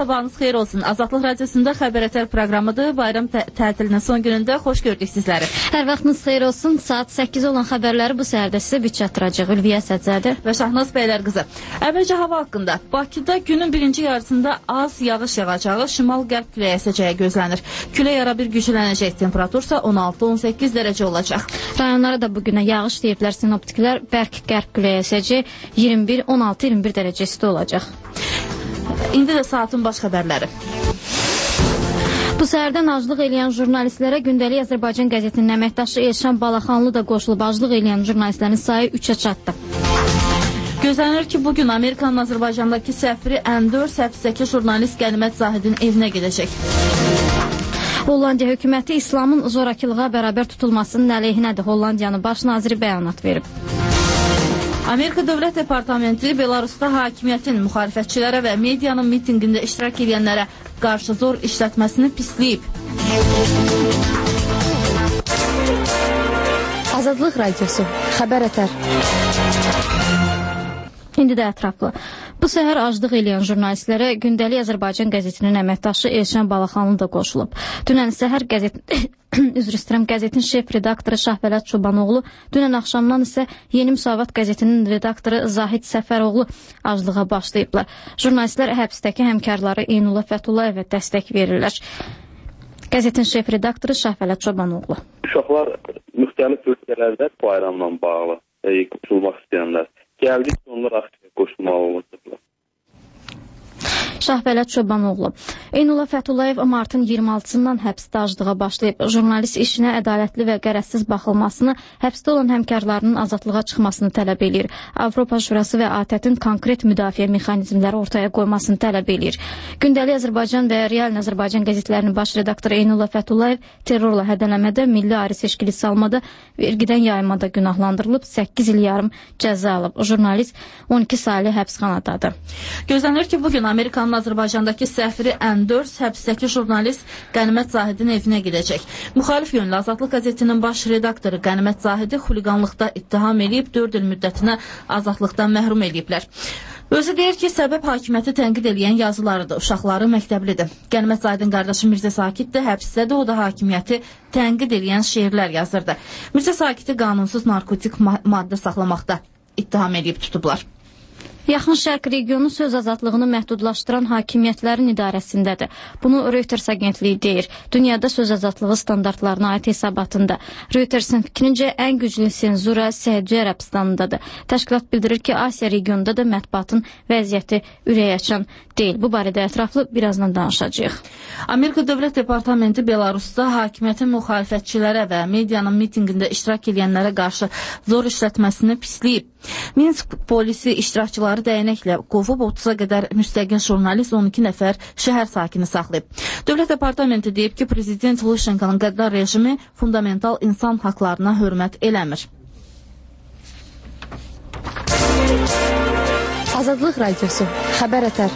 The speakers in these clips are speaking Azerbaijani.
sabahınız xeyir olsun. Azadlıq Radiosunda Xəbər Ətər proqramıdır. Bayram tətilinin son günündə xoş gördük sizləri. Hər vaxtınız xeyir olsun. Saat 8 olan xəbərləri bu səhərdə sizə biz çatdıracaq. Ülviyə Səccədi və Şahnaz Bəylər qızı. Əvvəlcə hava haqqında. Bakıda günün birinci yarısında az yağış yağacağı, şimal-qərb küləyi əsəcəyi gözlənir. Külək ara bir güclənəcək, temperatursa 16-18 dərəcə olacaq. Rayonlara da bugünə yağış deyiblər sinoptiklər. Bərk qərb küləyi əsəcək, 16-21 dərəcə isti olacaq. İndi də saatın baş xəbərləri. Bu səhərdən aclıq eləyən jurnalistlərə Gündəlik Azərbaycan qəzetinin əməkdaşı Elşan Balaxanlı da qoşulub. Aclıq eləyən jurnalistlərin sayı 3-ə çatdı. Gözlənir ki, bugün Amerikanın Azərbaycandakı səfiri N4 həbsdəki jurnalist Qənimət Zahidin evinə gedəcək. Hollandiya hökuməti İslamın zorakılığa bərabər tutulmasının əleyhinədir. Hollandiyanın baş naziri bəyanat verib. Amerika Dövlət Departamenti Belarusda hakimiyyətin müxalifətçilərə və medianın mitinqində iştirak edənlərə qarşı zor işlətməsini pisləyib. Azadlıq Radiosu, Xəbər Ətər. İndi də ətraflı. Bu səhər aclıq eləyən jurnalistlərə Gündəlik Azərbaycan qəzetinin əməkdaşı Elşan Balaxanlı da qoşulub. Dünən səhər qəzetin şef redaktoru Şahvələt Çobanoğlu, dünən axşamdan isə Yeni Müsavat qəzetinin redaktoru Zahid Səfəroğlu aclığa başlayıblar. Jurnalistlər həbsdəki həmkarları Eynullah Fətullayevə dəstək verirlər. Qəzetin şef redaktoru Şahvələt Çobanoğlu. Uşaqlar müxtəlif ölkələrdə bayramla bağlı qoşulmaq istəyənlər. Gəldik onlar aktivə qoşulmalı olacaqlar. Şahvələt Çobanoğlu. Eynullah Fətullayev martın 26-sından həbsdə aclığa başlayıb. Jurnalist işinə ədalətli və qərəzsiz baxılmasını, həbsdə olan həmkarlarının azadlığa çıxmasını tələb edir. Avropa Şurası və ATƏT-in konkret müdafiə mexanizmləri ortaya qoymasını tələb edir. Gündəlik Azərbaycan və Real Azərbaycan qəzetlərinin baş redaktoru Eynullah Fətullayev terrorla hədələmədə, milli ayrı seçkili salmada, vergidən yaymada günahlandırılıb, 8 il yarım cəza alıb. Jurnalist 12 saylı həbsxanadadır. Gözlənir ki, bugün Amerikanın Azərbaycandakı səfiri N4 həbsdəki jurnalist Qənimət Zahidin evinə gedəcək. Müxalif yönlü Azadlıq qəzetinin baş redaktoru Qənimət Zahidi xuliqanlıqda ittiham edib, 4 il müddətinə azadlıqdan məhrum ediblər. Özü deyir ki, səbəb hakimiyyəti tənqid edən yazılarıdır, uşaqları məktəblidir. Qənimət Zahidin qardaşı Mirzə Sakit də həbsdədir, o da hakimiyyəti tənqid edən şeirlər yazırdı. Mirzə Sakiti qanunsuz narkotik maddə saxlamaqda ittiham edib tutublar. Yaxın Şərq regionu söz azadlığını məhdudlaşdıran hakimiyyətlərin idarəsindədir. Bunu Reuters agentliyi deyir. Dünyada söz azadlığı standartlarına aid hesabatında. Reutersin fikrincə ən güclü senzura Səudiyyə Ərəbistanındadır. Təşkilat bildirir ki, Asiya regionunda da mətbuatın vəziyyəti ürəkaçan deyil. Bu barədə ətraflı birazdan danışacağıq. Amerika Dövlət Departamenti Belarusda hakimiyyətin müxalifətçilərə və medianın mitinqində iştirak edənlərə qarşı zor işlətməsini pisləyib. Minsk polisi iştirakçıları dəyənəklə qovub 30-a qədər müstəqil jurnalist 12 nəfər şəhər sakini saxlayıb. Dövlət Departamenti deyib ki, Prezident Luşenkonun qəddar rejimi fundamental insan haqlarına hörmət eləmir. Azadlıq Radiosu, Xəbər Ətər.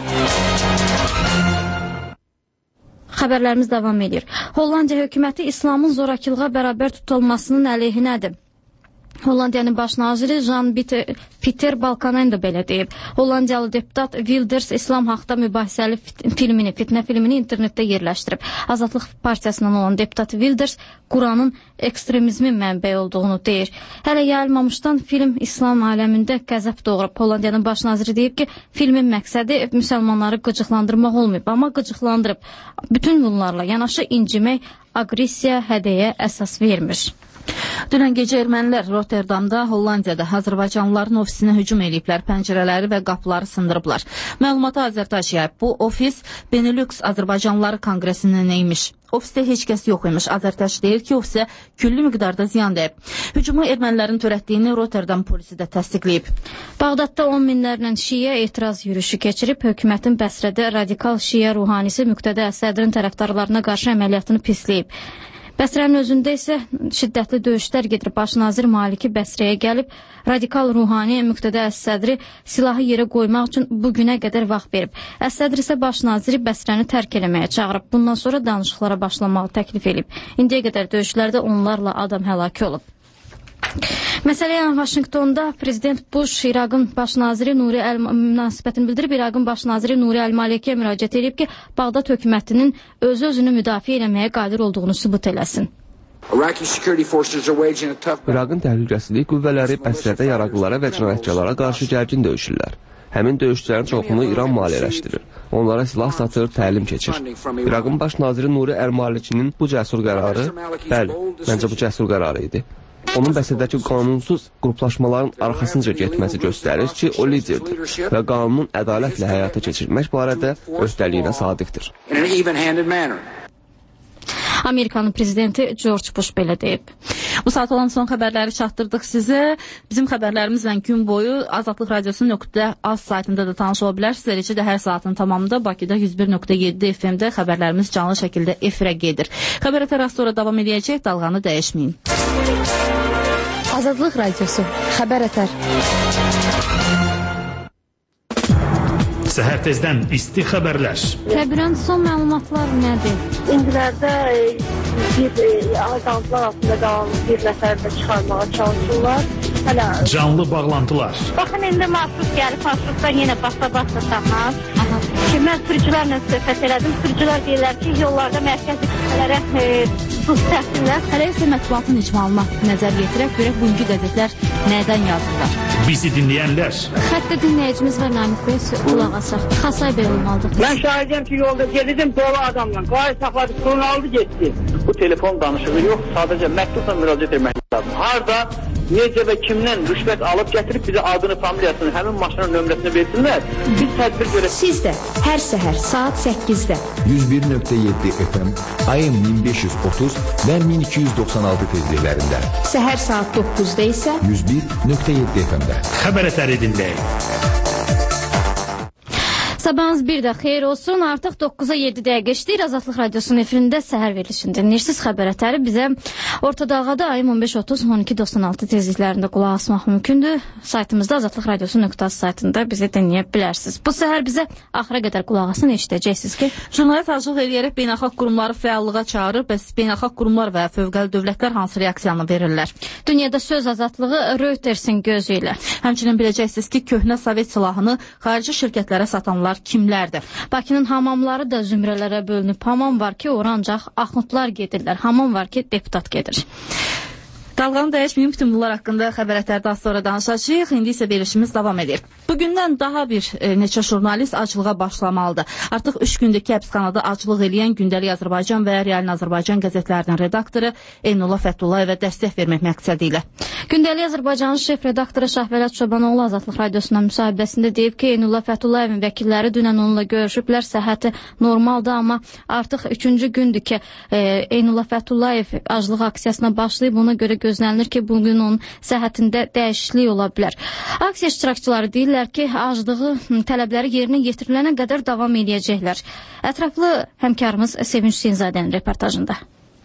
Xəbərlərimiz davam edir. Hollandiya hökuməti İslamın zorakılığa bərabər tutulmasının əleyhinədir. Hollandiyanın baş naziri Jan-Pieter Balkenende belə deyib. Hollandiyalı deputat Wilders İslam haqda mübahisəli fitnə filmini internetdə yerləşdirib. Azadlıq Partiyasından olan deputat Wilders Quranın ekstremizmin mənbəyi olduğunu deyir. Hələ yayılmamışdan film İslam aləmində qəzəb doğurub. Hollandiyanın baş naziri deyib ki, filmin məqsədi müsəlmanları qıcıqlandırmaq olmayıb, amma qıcıqlandırıb. Bütün bunlarla yanaşı incimək, aqressiya, hədəyə əsas vermir. Dünən gecə ermənilər Rotterdamda, Hollandiyada Azərbaycanlıların ofisinə hücum ediblər, pəncərələri və qapıları sındırıblar. Məlumata Azərtaş yayıb. Bu ofis Benelux Azərbaycanlıları Konqresinin imiş. Ofisdə heç kəs yox imiş. Azərtaş deyir ki, ofisə küllü miqdarda ziyan dəyib. Hücumu ermənilərin törətdiyini Rotterdam polisi də təsdiqləyib. Bağdadda 10 minlərlə şiə etiraz yürüyüşü keçirib, hökumətin Bəsrədə radikal şiə ruhanisi Müqtədə Əsədrin tərəfdarlarına qarşı əməliyyatını pisləyib. Bəsrənin özündə isə şiddətli döyüşlər gedir. Baş nazir Maliki Bəsrəyə gəlib, radikal ruhani Müqtədə Əsədri silahı yerə qoymaq üçün bugünə qədər vaxt verib. Əsədr isə baş naziri Bəsrəni tərk eləməyə çağırıb. Bundan sonra danışıqlara başlamağı təklif edib. İndiyə qədər döyüşlərdə onlarla adam həlak olub. Məsələn, Vaşinqtonda Prezident Bush İraqın baş naziri Nuri münasibətini bildirib, İraqın baş naziri Nuri Əl-Malikiyə müraciət edib ki, Bağdad hökumətinin özünü müdafiə eləməyə qadir olduğunu sübut eləsin. İraqın təhlükəsizlik qüvvələri əsrdə yaraqlılara və cinayətçilərə qarşı gərgin döyüşürlər. Həmin döyüşçülərin çoxunu İran maliyyələşdirir. Onlara silah satır, təlim keçir. İraqın baş naziri Nuri Əl-Malikinin bu cəsur qərarı, bəli, məncə bu cəsur qərarı idi. Onun bəsədəki qanunsuz qruplaşmaların arxasınca getməsi göstərir ki, o liderdir və qanunun ədalətlə həyata keçirmək barədə öhdəliyinə sadiqdir. Amerikanın prezidenti George Bush belə deyib. Bu saat olan son xəbərləri çatdırdıq sizə. Bizim xəbərlərimizlə gün boyu Azadlıq Radiosu.az saytında da tanış ola bilərsiniz. Eləcə də hər saatın tamamında Bakıda 101.7 FM-də xəbərlərimiz canlı şəkildə efirə gedir. Xəbər əfər az sonra davam edəcək, dalğanı dəyişməyin. Azadlıq Radiosu, xəbər əfər. Səhər tezdən isti xəbərlər. Təbirən son məlumatlar nədir? İndilərdə azadlıqlar altında qalan bir nəfər də çıxarmağa çalışırlar. Canlı bağlantılar. Baxın, indi marşrut gəlib, marşrutdan yenə basa-basa tapmaz. Ki, mən sürücülərlə söhbət elədim. Sürücülər deyirlər ki, yollarda mərkəzi küçələrə buz təxsinlər. Hələ isə mətbuatın icmalına nəzər yetirək, görək bugünkü qəzetlər nədən yazırlar. Bizi dinləyənlər. Xəttə dinləyicimiz var Namik Bey, qulaq asaq. Xasay Bey olmalıdır. Mən şahidəm ki, yolda gedirdim dolu adamla. Qayı saxladı, pulunu aldı, getdi. Bu telefon danışığı yox, sadəcə məktubla müraciət etmək lazım. Harda, necə və kimdən rüşvət alıb gətirib bizə adını, familiyasını, həmin maşının nömrəsini versinlər. Biz tədbir görək. Siz də hər səhər saat 8-də 101.7 FM, AM 1530 və 1296 tezliklərində. Səhər saat 9-da isə 101.7 FM-də. Xəbər ətəri dinləyin. Sabahınız bir də xeyir olsun. Artıq 9-a 7 dəqiqə işləyir. Azadlıq Radiosunun efirində səhər verilişini dinləyirsiniz. Xəbər ətəri bizə Orta Dağada ayın 15:30-12:96 tezliklərində qulaq asmaq mümkündür. Saytımızda Azadlıq Radiosu.az saytında bizi dinləyə bilərsiniz. Bu səhər bizə axıra qədər qulaq asın, eşidəcəksiniz ki, jurnalist acılıq eləyərək beynəlxalq qurumları fəallığa çağırır. Bəs beynəlxalq qurumlar və fövqəli dövlətlər hansı reaksiyanı verirlər? Dünyada söz azadlığı Reutersin gözü ilə. Həmçinin biləcəksiniz ki, köhnə Sovet silahını xarici şirkətlərə satanlar kimlərdir? Bakının hamamları da zümrələrə bölünüb. Hamam var ki, ora ancaq axundlar gedirlər. Hamam var ki, deputat gedir. Dalğanı dəyişməyim, bütün bunlar haqqında xəbər ətərdə az sonra danışacağıq. İndi isə verilişimiz davam edir. Bugündən daha bir neçə jurnalist acılığa başlamalıdır. Artıq 3 gündür ki, həbsxanada acılıq eləyən Gündəlik Azərbaycan və Realin Azərbaycan qəzetlərinin redaktoru Eynullah Fətullayevə dəstək vermək məqsədi ilə. Gündəlik Azərbaycanın şef redaktoru Şahvələt Çobanoğlu Azadlıq Radiosuna müsahibəsində deyib ki, Eynullah Fətullayevin vəkilləri dünən onunla görüşüblər, səhhəti normaldır, amma artıq 3-cü gündür ki, Eynullah Fətullayev aclıq aksiyasına başlayıb, ona görə gözlənilir ki, bugün onun səhhətində dəyişiklik ola bilər. Aksiya iştirakçıları deyirlər ki, aclığı tələbləri yerinə yetirilənə qədər davam edəcəklər. Ətraflı həmkarımız Sevinç Hüseynzadənin reportajında.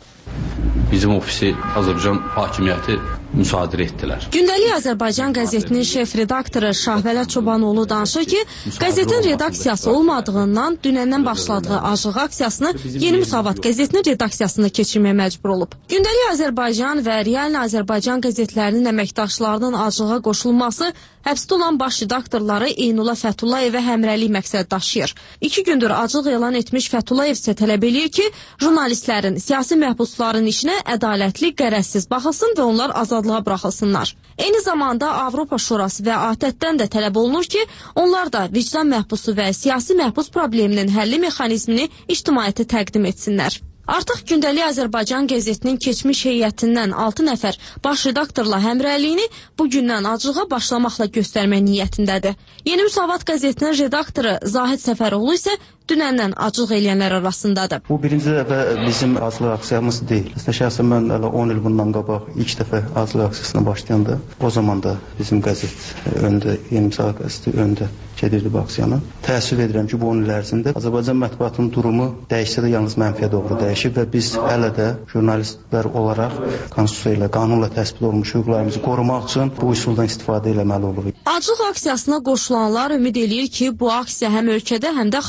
Bizim ofisi Azərbaycan hakimiyyəti müsadirə etdilər. Gündəlik Azərbaycan qəzetinin şef redaktoru Şahvələt Çobanoğlu danışır ki, qəzetin redaksiyası olmadığından dünəndən başladığı aclıq aksiyasını Yeni Müsavat qəzetinin redaksiyasında keçirməyə məcbur olub. Gündəlik Azərbaycan və Realin Azərbaycan qəzetlərinin əməkdaşlarının aclığa qoşulması həbsdə olan baş redaktorları Eynullah Fətullayevə həmrəylik məqsəd daşıyır. 2 gündür aclıq elan etmiş Fətulayev isə tələb eləyir ki, jurnalistlərin, siyasi məhbusların işinə ədalətli, qərəzsiz baxılsın və onlar azadlığa buraxılsınlar. Eyni zamanda Avropa Şurası və ATƏT-dən də tələb olunur ki, onlar da vicdan məhbusu və siyasi məhbus probleminin həlli mexanizmini ictimaiyyətə təqdim etsinlər. Artıq Gündəlik Azərbaycan qəzetinin keçmiş heyətindən 6 nəfər baş redaktorla həmrəyliyini bugündən aclığa başlamaqla göstərmək niyyətindədir. Yeni Müsavat qəzetinin redaktoru Zahid Səfəroğlu isə dünəndən aclıq eləyənlər arasındadır. Bu birinci dəfə bizim aclıq aksiyamız deyil. Şəxsən mən 10 il bundan qabaq ilk dəfə aclıq aksiyasına başlayanda, o zaman da bizim qəzet öndə, Yeni Müsavat qəzeti öndə gedirdi bu aksiyanı. Təəssüf edirəm ki, bu 10 il ərzində Azərbaycan mətbuatının durumu dəyişsə də yalnız mənfiyə doğru dəyişib və biz hələ də jurnalistlər olaraq konstitusiya ilə, qanunla təsbit olunmuş hüquqlarımızı qorumaq üçün bu üsuldan istifadə etməli oluruq. Aclıq aksiyasına qoşulanlar ümid eləyir ki, bu aksiya həm ölkədə, həm də xaricdə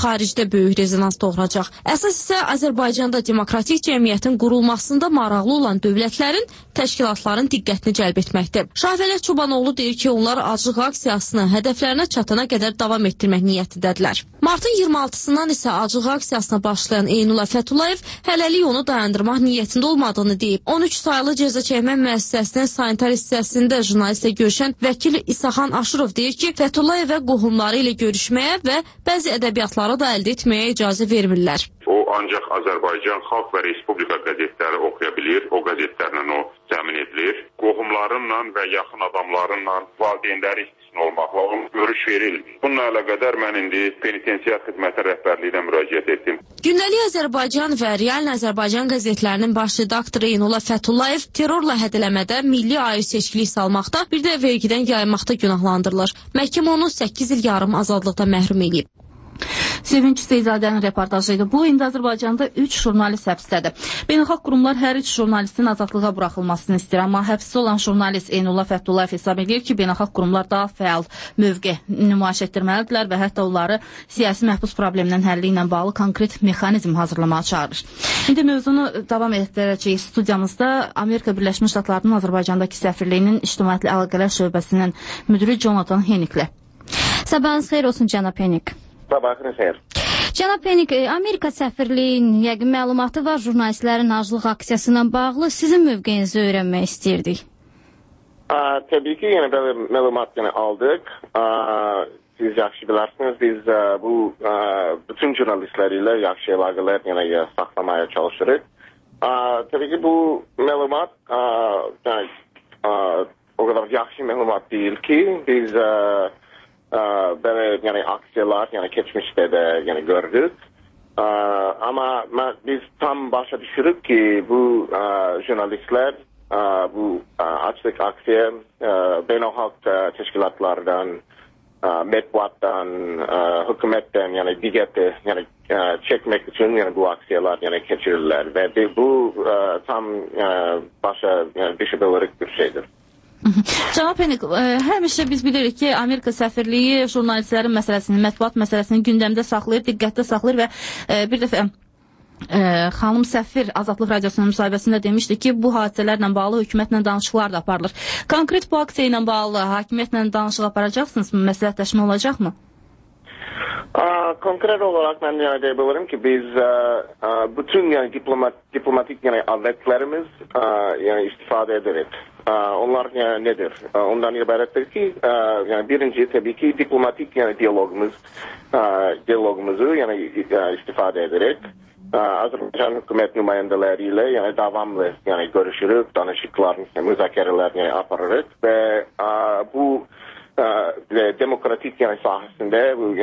böyük rezonans doğuracaq. Əsas isə Azərbaycanda demokratik cəmiyyətin qurulmasında maraqlı olan dövlətlərin, təşkilatların diqqətini cəlb etməkdir. Şahvələt Çobanoğlu deyir ki, onlar acıq aksiyasını hədəflərinə çatana qədər davam etdirmək niyyətindədirlər. Martın 26-sından isə acıq aksiyasına başlayan Eynullah Fətullayev hələlik onu dayandırmaq niyyətində olmadığını deyib. 13 sayılı cəza çəkmə müəssisəsinin sanitar hissəsində jurnalistlə görüşən vəkil İsaxan Aşırov deyir ki, Fətullayevə qohumları ilə görüşməyə və bəzi ədəbiyyatları da əldə etməyə icazə vermirlər. O ancaq Azərbaycan Xalq və Respublika qəzetləri oxuya bilir, o qəzetlərlə o təmin edilir. Qohumlarınla və yaxın adamlarınla valideynləri istisna olmaqla onun görüş verilmir. Bununla əlaqədar mən indi penitensiar xidməti rəhbərliyinə müraciət etdim. Gündəlik Azərbaycan və Real Azərbaycan qəzetlərinin baş redaktoru Eynullah Fətullayev terrorla hədələmədə milli ayrı seçkilik salmaqda, bir də vergidən yaymaqda günahlandırılır. Məhkəmə onu 8 il yarım azadlıqda məhrum edib. Sevinç Seyzadənin reportajı idi. Bu, indi Azərbaycanda 3 jurnalist həbsdədir. Beynəlxalq qurumlar hər 3 jurnalistin azadlığa buraxılmasını istəyir, amma həbsdə olan jurnalist Eynullah Fətullayev hesab edir ki, beynəlxalq qurumlar daha fəal mövqe nümayiş etdirməlidirlər və hətta onları siyasi məhbus probleminin həlli ilə bağlı konkret mexanizm hazırlamağa çağırır. İndi mövzunu davam etdirəcəyik. Studiyamızda Amerika Birləşmiş Ştatlarının Azərbaycandakı səfirliyinin İctimaiyyətli Əlaqələr şöbəsinin müdiri Jonathan Heniklə. Sabahınız xeyir olsun, cənab Henik. Sabahınız xeyir. Cənab Henik, Amerika səfirliyinin yəqin məlumatı var jurnalistlərin aclıq aksiyası ilə bağlı. Sizin mövqeyinizi öyrənmək istəyirdik. Təbii ki, yəni belə məlumat aldıq. Siz yaxşı bilirsiniz, biz bu bütün jurnalistlər ilə yaxşı əlaqələr saxlamaya çalışırıq. Təbii ki, bu məlumat o qədər yaxşı məlumat deyil ki, biz böyle aksiyalar geçmişte de gördük. Ama biz tam başa düşürük ki bu jurnalistler bu açlık aksiya beynəlxalq teşkilatlardan, metbuattan, hükümetten dikkati çekmek için bu aksiyalar geçirirler ve bu tam başa düşebilecek bir şeydir. Cənab Henik, həmişə biz bilirik ki, Amerika səfirliyi jurnalistlərin məsələsini, mətbuat məsələsini gündəmdə saxlayır, diqqətdə saxlayır və bir dəfə xanım səfir Azadlıq Radiosunun müsahibəsində demişdi ki, bu hadisələrlə bağlı hökumətlə danışıqlar da aparılır. Konkret bu aksiya ilə bağlı hakimiyyətlə danışıq aparacaqsınız mı? Məsləhətləşmə olacaqmı? Konkret olarak ben diyebilirim ki biz bütün diplomatik aletlerimiz istifade ederiz. Onlar nedir? Ondan ibarettir ki birinci tabii ki diplomatik diyalogumuzu istifade ederek Azerbaycan hükümet nümayendeleriyle devamlı görüşürüz, danışıklar, müzakereler yaparız ve bu demokratik sahasında bu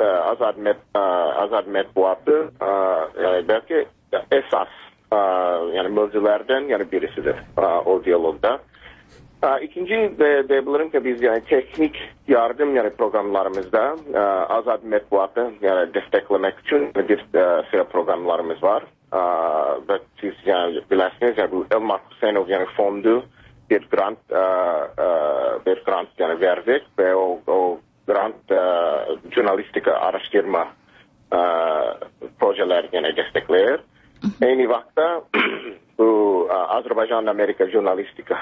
azad metbuatı belki esas mevzulardan birisidir o diyalogda. İkinci diyebilirim ki biz teknik yardım programlarımızda azad metbuatı desteklemek için bir sıra programlarımız var. Ve siz bilirsiniz bu Elmar Hüseyinov fondu bir grant verdik ve o grant jurnalistika araştırma projeler destekler. Aynı vakta bu Azerbaycan Amerika Jurnalistika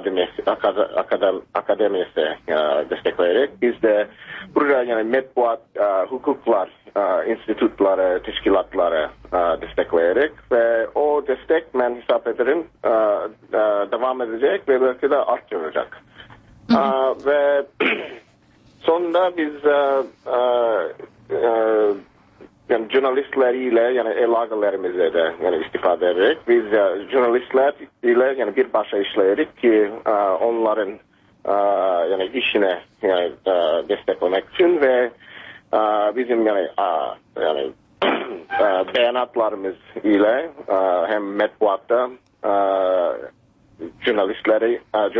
Akademisi destekleyerek biz de burada metbuat hukuklar institutları, teşkilatları destekleyerek ve o destek ben hesap ederim devam edecek ve belki de arttıracak. Ve sonunda biz jurnalistleriyle əlaqələrimize de istifade ederek biz jurnalistler ile bir başa işleyerek ki onların işine desteklemek için ve bizim beyanatlarımız ile hem metbuatta jurnalistlərə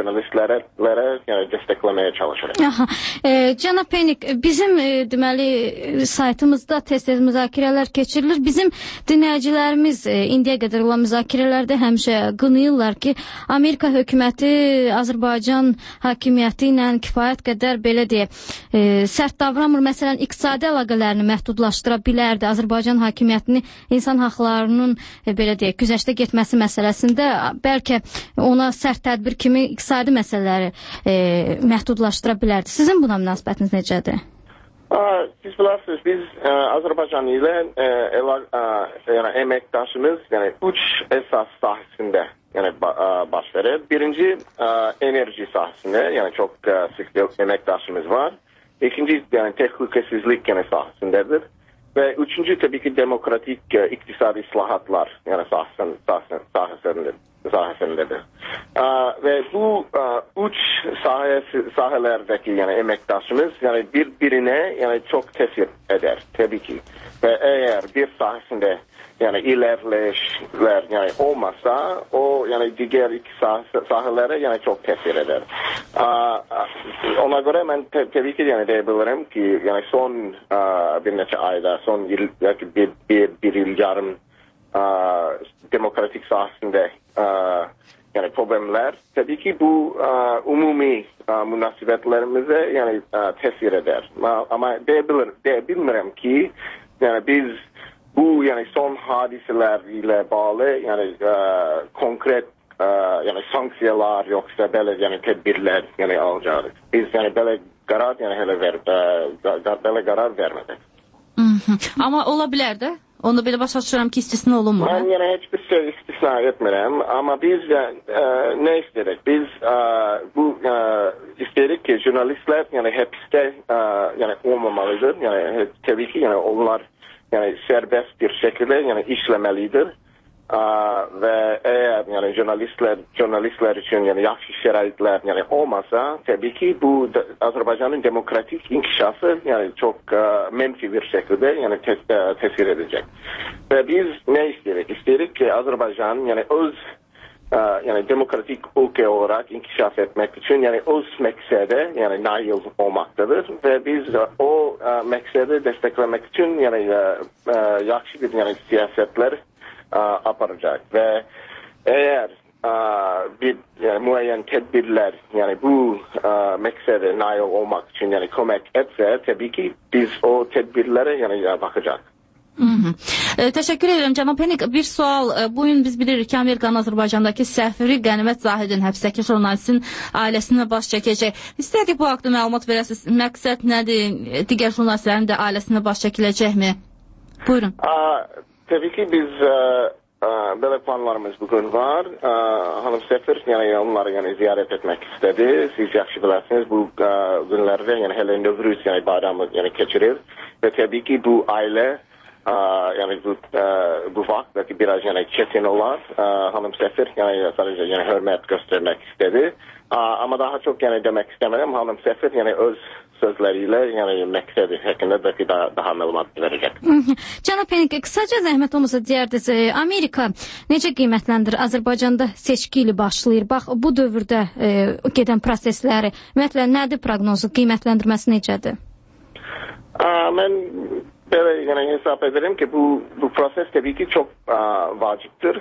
yəni dəstəkləməyə çalışırıq. Cənab Penik, bizim deməli saytımızda tez-tez müzakirələr keçirilir. Bizim dinləyicilərimiz indiyə qədər olan müzakirələrdə həmişə qınayırlar ki, Amerika hökuməti Azərbaycan hakimiyyəti ilə kifayət qədər belə deyək, sərt davranmır. Məsələn, iqtisadi əlaqələrini məhdudlaşdıra bilərdi. Azərbaycan hakimiyyətini insan haqlarının belə deyək, güzəştə getməsi məsələsində bəlkə ona sərt tədbir kimi iqtisadi məsələləri məhdudlaşdıra bilərdi. Sizin buna münasibətiniz necədir? Siz bilirsiniz, biz Azərbaycan ilə yəni əməkdaşımız yəni 3 əsas sahəsində yəni baş verir. Birinci enerji sahəsində yəni çox sık əməkdaşımız var. İkinci yəni təhlükəsizlik yəni sahəsindədir. Ve üçüncü tabii ki demokratik iktisadi islahatlar yani sahesindedir. Ve bu üç sahelerdeki yani emektaşımız yani birbirine yani çok tesir eder tabii ki. Ve eğer bir sahesinde yani ilerleyişler yani olmazsa o yani diğer iki sahelere yani çok tesir eder. Ona göre ben tabii ki yani diyebilirim ki yani son bir neçe ayda son yıl belki bir yıl yarım demokratik sahasında yani problemler tabii ki bu umumi münasebetlerimize yani tesir eder. Ama diyebilirim ki yani biz bu yani son hadiseler ile bağlı yani konkret yani sanksiyalar yoksa böyle yani tedbirler yani alacağız. Biz yani böyle karar yani hele böyle karar vermedik. Ama olabilir de. Onu böyle başa düşürəm ki istisna olunmur. Ben yani hiçbir şey istisna etmirəm. Ama biz ne istedik? Biz bu istedik ki jurnalistler yani hepste yani olmamalıdır. Yani tabii ki yani onlar yani serbest bir şekilde yani işlemelidir. Ve eğer yani jurnalistler için yani yaxşı şəraitler yani olmasa tabii ki bu Azerbaycan'ın demokratik inkişafı yani çok menfi bir şekilde yani tesir edecek. Ve biz ne istedik? İstedik ki Azerbaycan yani öz yani demokratik ülke olarak inkişaf etmek için yani öz meksede yani nail olmaktadır ve biz o meksede desteklemek için yani yaxşı bir yani siyasetler aparacak ve eğer bir yani müeyyen tedbirler yani bu meksede nail olmak için yani kömek etse tabii ki biz o tedbirlere yani bakacak. Teşekkür ederim Cənab Penik. Bir sual. Bugün biz bilirik ki Amerikanın Azərbaycandakı səfiri Qənimət Zahidin həbsdəki jurnalistin ailəsinə baş çəkəcək. İstəyək bu haqda məlumat verəsiniz. Məqsəd nədir? Digər jurnalistlərin də ailəsinə baş çəkiləcəkmi? Buyurun. Tabii ki biz böyle planlarımız bugün var. Hanım Sefir yani onları yani ziyaret etmek istedi. Siz yaxşı bilirsiniz bu günlerde yani hele Nevruz yani bayramı yani geçirir. Ve tabii ki bu aile yani bu vakit belki biraz yani çetin olan Hanım Sefir yani sadece yani hürmet göstermek istedi. Ama daha çok yani demek istemedim. Hanım Sefir yani öz sözleriyle yani məqsədi haqqında belki daha məlumat verəcək. Cənab Penik, qısaca zəhmət olmasa deyərdiniz, Amerika necə qiymətləndirir? Azərbaycanda seçki ili başlayır. Bax, bu dövrdə gedən prosesləri, ümumiyyətlə nədir proqnozu, qiymətləndirməsi necədir? Mən belə yəni hesab ederim ki bu proses tabii ki çok vaciptir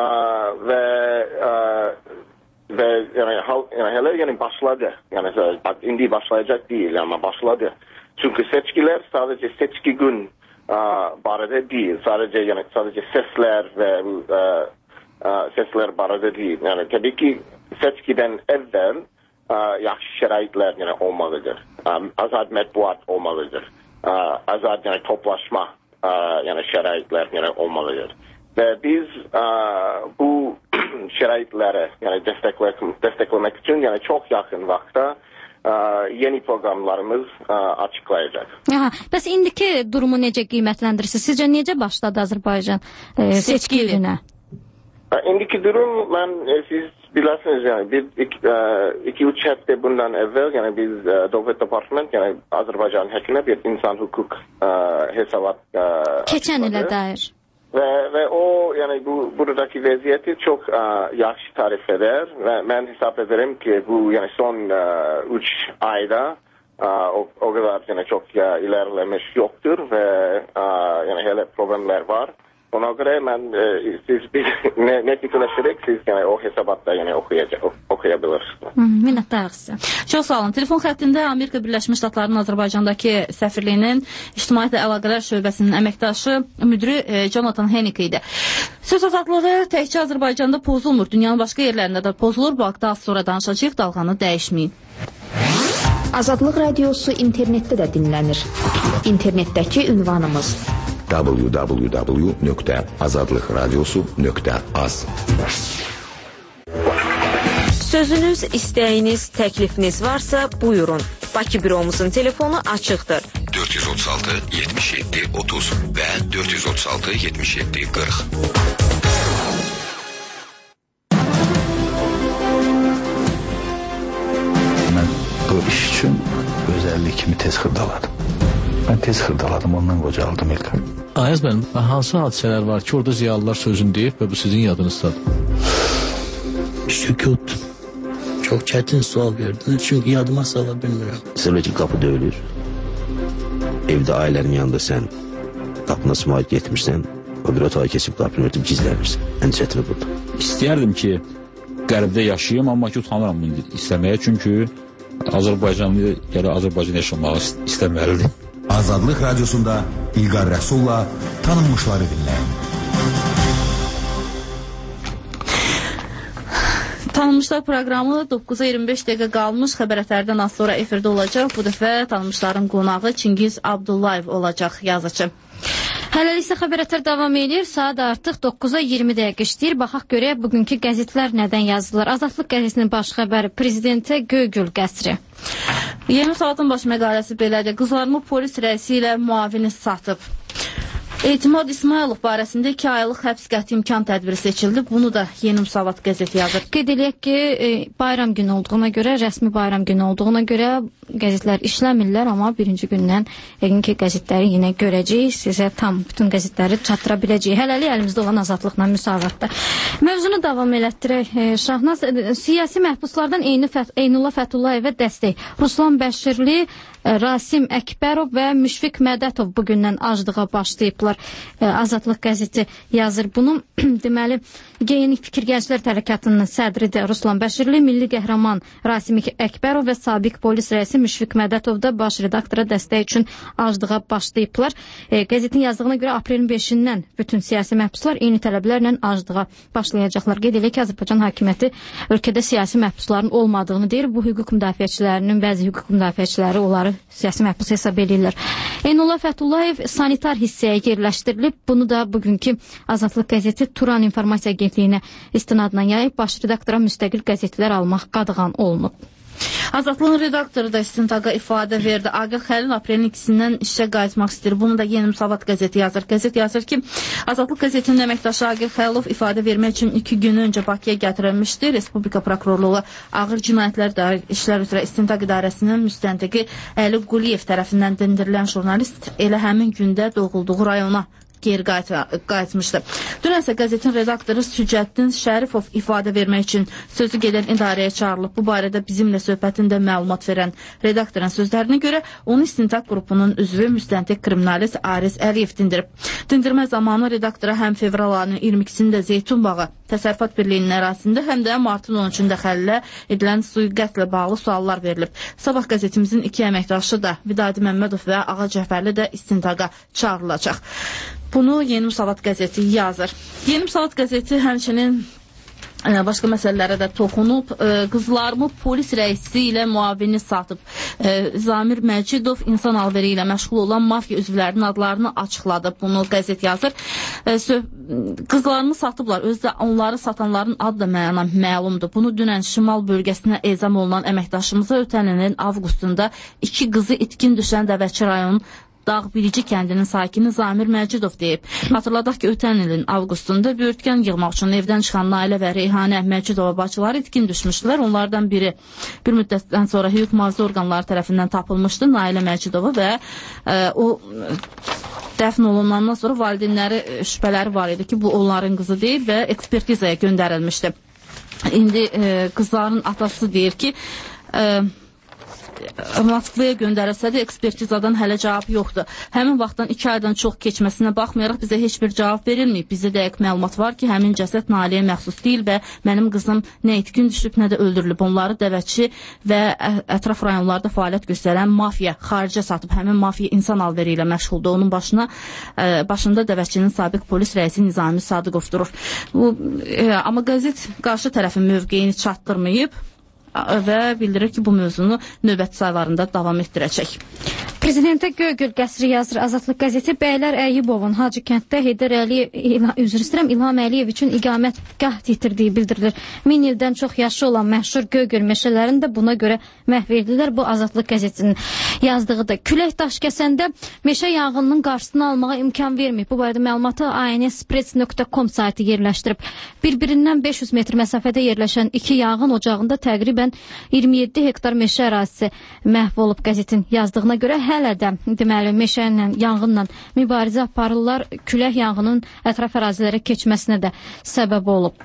ve yani hele yani başladı. Yani indi başlayacak değil ama başladı. Çünkü seçkiler sadece seçki gün barada değil. Sadece sesler ve sesler barada değil. Yani tabii ki seçkiden evvel yaxşı şəraitler yani olmalıdır. Azad mətbuat olmalıdır. Azad yani toplaşma yani şəraitler yani olmalıdır. Ve biz bu şəraitləri yani desteklemek için yani çok yakın vaxtda yeni programlarımız açıklayacak. Bəs indiki durumu necə qiymətləndirirsiniz? Sizcə necə başladı Azərbaycan seçki ilinə? İndiki durum siz bilirsiniz yani 2-3 həftə bundan evvel yani biz Dövlət Department yani Azərbaycan həkimə bir insan hukuk hesabat keçən ilə dair. ve o yani buradaki vaziyeti çok yaxşı tarif eder ve ben hesap ederim ki bu yani son 3 ayda o kadar yani çok ilerlemiş yoktur ve yani hele problemler var. Ona göre ben ne fikirleşerek siz yani o hesabatta yani okuyabilirsiniz. Minnətdarıq sizə. Çox sağ olun. Telefon xəttində Amerika Birləşmiş Ştatlarının Azərbaycandakı səfirliyinin İctimaiyyətlə Əlaqələr şöbəsinin əməkdaşı müdiri Jonathan Hennick idi. Söz azadlığı təkcə Azərbaycanda pozulmur. Dünyanın başqa yerlərində də pozulur. Bu haqda az sonra danışacağıq. Dalğanı dəyişməyin. Azadlıq radiosu internetdə də dinlənir. İnternetdəki ünvanımız www.azadlıqradiosu.az. Sözünüz, istəyiniz, təklifiniz varsa buyurun. Bakı büromuzun telefonu açıqdır. 436 77 30 və 436 77 40. Mən bu iş üçün özəllik kimi tez xırdaladım. Mən tez xırdaladım, ondan qocaldım ilk. Ayaz mənim, hansı hadisələr var ki, orada ziyalılar sözünü deyib və bu sizin yadınızdadır? Sükut. Çok çetin sual verdin çünkü yadıma sala bilmirəm. Mesela ki kapı döyülür. Evdə ailənin yanında sən qapına sımayət getmirsən, o bir otağa keçib qapını örtüb gizlənirsən. Ən çətini burada. İstəyərdim ki, qərbdə yaşayayım, amma ki utanıram bunu istəməyə, çünki Azərbaycanlı gələ Azərbaycan yaşamağı istəməlidir. Azadlıq Radiosunda İlqar Rəsulla tanınmışları dinləyin. Tanınmışlar proqramı 9-a 25 dəqiqə qalmış, xəbərətlərdən az sonra efirdə olacaq. Bu dəfə tanınmışların qonağı Çingiz Abdullayev olacaq, yazıcı. Hələlik isə xəbərətlər davam edir. Saat artıq 9-a 20 dəqiqə işləyir. Baxaq görək bugünkü qəzetlər nədən yazdılar. Azadlıq qəzetinin baş xəbəri prezidentə Göygöl qəsri. Yeni Saatın baş məqaləsi belədir. Qızlarımı polis rəisi ilə müavini satıb. Etimad İsmailov barəsində 2 aylıq həbs qəti imkan tədbiri seçildi. Bunu da Yeni Müsavat qəzeti yazır. Qeyd eləyək ki, bayram günü olduğuna görə, rəsmi bayram günü olduğuna görə qəzetlər işləmirlər, amma birinci gündən yəqin ki, qəzetləri yenə görəcəyik. Sizə tam bütün qəzetləri çatdıra biləcəyik. Hələlik əlimizdə olan Azadlıqla Müsavatda. Mövzunu davam elətdirək. Şahnaz, siyasi məhbuslardan Eynullah Fətullayevə dəstək. Ruslan Bəşirli, Rasim Əkbərov və Müşfiq Mədətov bugündən aclığa başlayıblar. Azadlıq qəzeti yazır bunu. Deməli, Yeni Fikir Gənclər Tərəkkatının sədri də Ruslan Bəşirli, milli qəhrəman Rasim Əkbərov və sabiq polis rəisi Müşfiq Mədətov da baş redaktora dəstək üçün aclığa başlayıblar. Qəzetin yazdığına görə aprelin 5-dən bütün siyasi məhbuslar eyni tələblərlə aclığa başlayacaqlar. Qeyd eləyək ki, Azərbaycan hakimiyyəti ölkədə siyasi məhbusların olmadığını deyir. Bu hüquq müdafiəçilərinin, bəzi hüquq müdafiəçiləri onları siyasi məhbus hesab edirlər. Eynullah Fətullayev sanitar hissəyə yerləşdirilib. Bunu da bugünkü Azadlıq qəzeti Turan İnformasiya Agentliyinə istinadla yayıb, baş redaktora müstəqil qəzetlər almaq qadağan olunub. Azadlığın redaktoru da istintaqa ifadə verdi. Agah Xəlil aprelin 2-sindən işə qayıtmaq istəyir. Bunu da Yeni Müsavat qəzeti yazır. Qəzet yazır ki, Azadlıq qəzetinin əməkdaşı Agah Xəlilov ifadə vermək üçün 2 gün öncə Bakıya gətirilmişdi. Respublika Prokurorluğu Ağır Cinayətlər İşlər üzrə İstintaq İdarəsinin müstəntiqi Əli Quliyev tərəfindən dindirilən jurnalist elə həmin gündə doğulduğu rayona geri qayıtmışdı. Dünənsə qəzetin redaktoru Sücəddin Şərifov ifadə vermək üçün sözü gedən idarəyə çağırılıb. Bu barədə bizimlə söhbətində məlumat verən redaktorun sözlərinə görə onu istintaq qrupunun üzvü müstəntiq kriminalist Aris Əliyev dindirib. Dindirmə zamanı redaktora həm fevral ayının 22-sində Zeytunbağı Təsərrüfat Birliyinin ərazisində, həm də martın 13-də Xəlilə edilən sui-qətlə bağlı suallar verilib. Sabah qəzetimizin 2 əməkdaşı da Vidadi Məmmədov və Ağa Cəfərli də istintaqa çağırılacaq. Bunu Yeni Müsavat qəzeti yazır. Yeni Müsavat qəzeti həmçinin başqa məsələlərə də toxunub. Qızlarımı polis rəisi ilə müavini satıb. Zamir Məcidov insan alveri ilə məşğul olan mafiya üzvlərinin adlarını açıqladı. Bunu qəzet yazır. Qızlarımı satıblar. Özdə onları satanların adı da mənə məlumdur. Bunu dünən Şimal bölgəsinə ezam olunan əməkdaşımıza ötən ilin avqustunda 2 qızı itkin düşən Dəvəçi rayonun Dağbilici kəndinin sakini Zamir Məcidov deyib. Hatırladaq ki, ötən ilin avqustunda böyürtkən yığmaq üçün evdən çıxan Nailə və Reyhanə Məcidova bacıları itkin düşmüşdülər. Onlardan biri bir müddətdən sonra hüquq mühafizə orqanları tərəfindən tapılmışdı. Nailə Məcidova və o dəfn olunandan sonra valideynləri şübhələri var idi ki, bu onların qızı deyil və ekspertizaya göndərilmişdi. İndi qızların atası deyir ki, Moskvaya göndərilsə də ekspertizadan hələ cavab yoxdur. Həmin vaxtdan 2 aydan çox keçməsinə baxmayaraq bizə heç bir cavab verilməyib. Bizdə dəqiq məlumat var ki, həmin cəsəd Nailəyə məxsus deyil və mənim qızım nə itkin düşüb, nə də öldürülüb. Onları dəvətçi və ətraf rayonlarda fəaliyyət göstərən mafiya xaricə satıb. Həmin mafiya insan alveri ilə məşğuldur. Onun başında dəvətçinin sabiq polis rəisi Nizami Sadıqov durur. Amma qəzet qarşı tərəfin mövqeyini çatdırmayıb və bildirir ki, bu mövzunu növbəti saylarında davam etdirəcək. Prezidentə Göygöl qəsri yazır Azadlıq qəzeti. Bəylər Əyyubovun Hacı kənddə Heydər İlham Əliyev üçün iqamətgah yetirdiyi bildirilir. 1000 ildən çox yaşı olan məşhur Göygöl meşələrini də buna görə məhv edilirlər. Bu Azadlıq qəzetinin yazdığıdır. Külək daş kəsəndə meşə yanğınının qarşısını almağa imkan verməyib. Bu barədə məlumatı ANSpress.com saytı yerləşdirib. Bir-birindən 500 metr məsafədə yerləşən 2 yanğın ocağında təqribən 27 hektar meşə ərazisi məhv olub. Qəzetin yazdığına görə hələ də deməli meşə ilə, yanğınla mübarizə aparırlar. Külək yanğının ətraf ərazilərə keçməsinə də səbəb olub.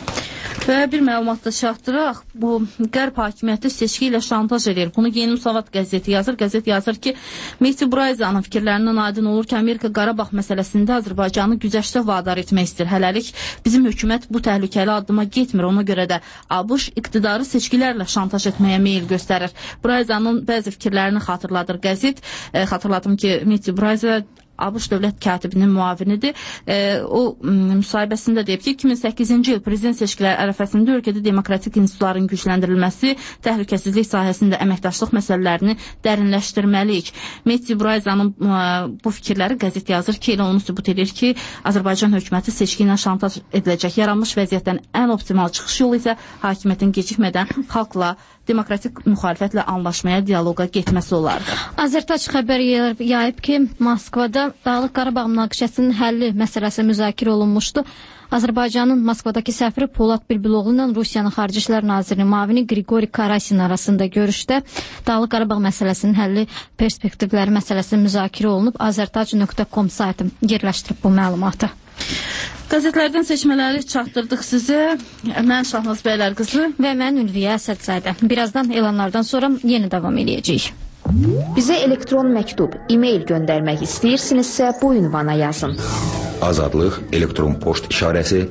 Və bir məlumat da çatdıraq. Bu Qərb hakimiyyəti seçki ilə şantaj edir. Bunu Yeni Müsavat qəzeti yazır. Qəzet yazır ki, Mehdi Burayzanın fikirlərindən aydın olur ki, Amerika Qarabağ məsələsində Azərbaycanı güzəştə vadar etmək istəyir. Hələlik bizim hökumət bu təhlükəli addıma getmir. Ona görə də ABŞ iqtidarı seçkilərlə şantaj etməyə meyil göstərir. Burayzanın bəzi fikirlərini xatırladır qəzet. Xatırladım ki, Mehdi Burayza ABŞ dövlət katibinin müavinidir. O müsahibəsində deyib ki, 2008-ci il prezident seçkiləri ərəfəsində ölkədə demokratik institutların gücləndirilməsi, təhlükəsizlik sahəsində əməkdaşlıq məsələlərini dərinləşdirməliyik. Mehdi Burayzanın bu fikirləri qəzet yazır ki, elə onu sübut edir ki, Azərbaycan hökuməti seçki ilə şantaj ediləcək. Yaranmış vəziyyətdən ən optimal çıxış yolu isə hakimiyyətin gecikmədən xalqla, demokratik müxalifətlə anlaşmaya, dialoqa getməsi olardı. Azərtac xəbər yayıb ki, Moskvada Dağlıq Qarabağ münaqişəsinin həlli məsələsi müzakirə olunmuşdu. Azərbaycanın Moskvadakı səfiri Polad Bilbiloğlu ilə Rusiyanın Xarici İşlər Nazirinin müavini Grigori Karasin arasında görüşdə Dağlıq Qarabağ məsələsinin həlli perspektivləri məsələsi müzakirə olunub. Azərtac.com saytı yerləşdirib bu məlumatı. Qəzetlərdən seçmələri çatdırdıq sizə. Mən Şahnaz Bəylər qızı və mən Ülviyə Əsədzadə. Birazdan elanlardan sonra yeni davam edəcəyik. Bizə elektron məktub, e-mail göndərmək istəyirsinizsə bu ünvana yazın. Azadlıq elektron poçt işarəsi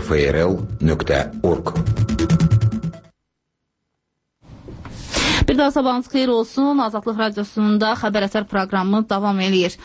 rfrl.org. Bir daha sabahınız xeyir olsun. Azadlıq Radiosu'nda Xəbər Ətər proqramı davam eləyir.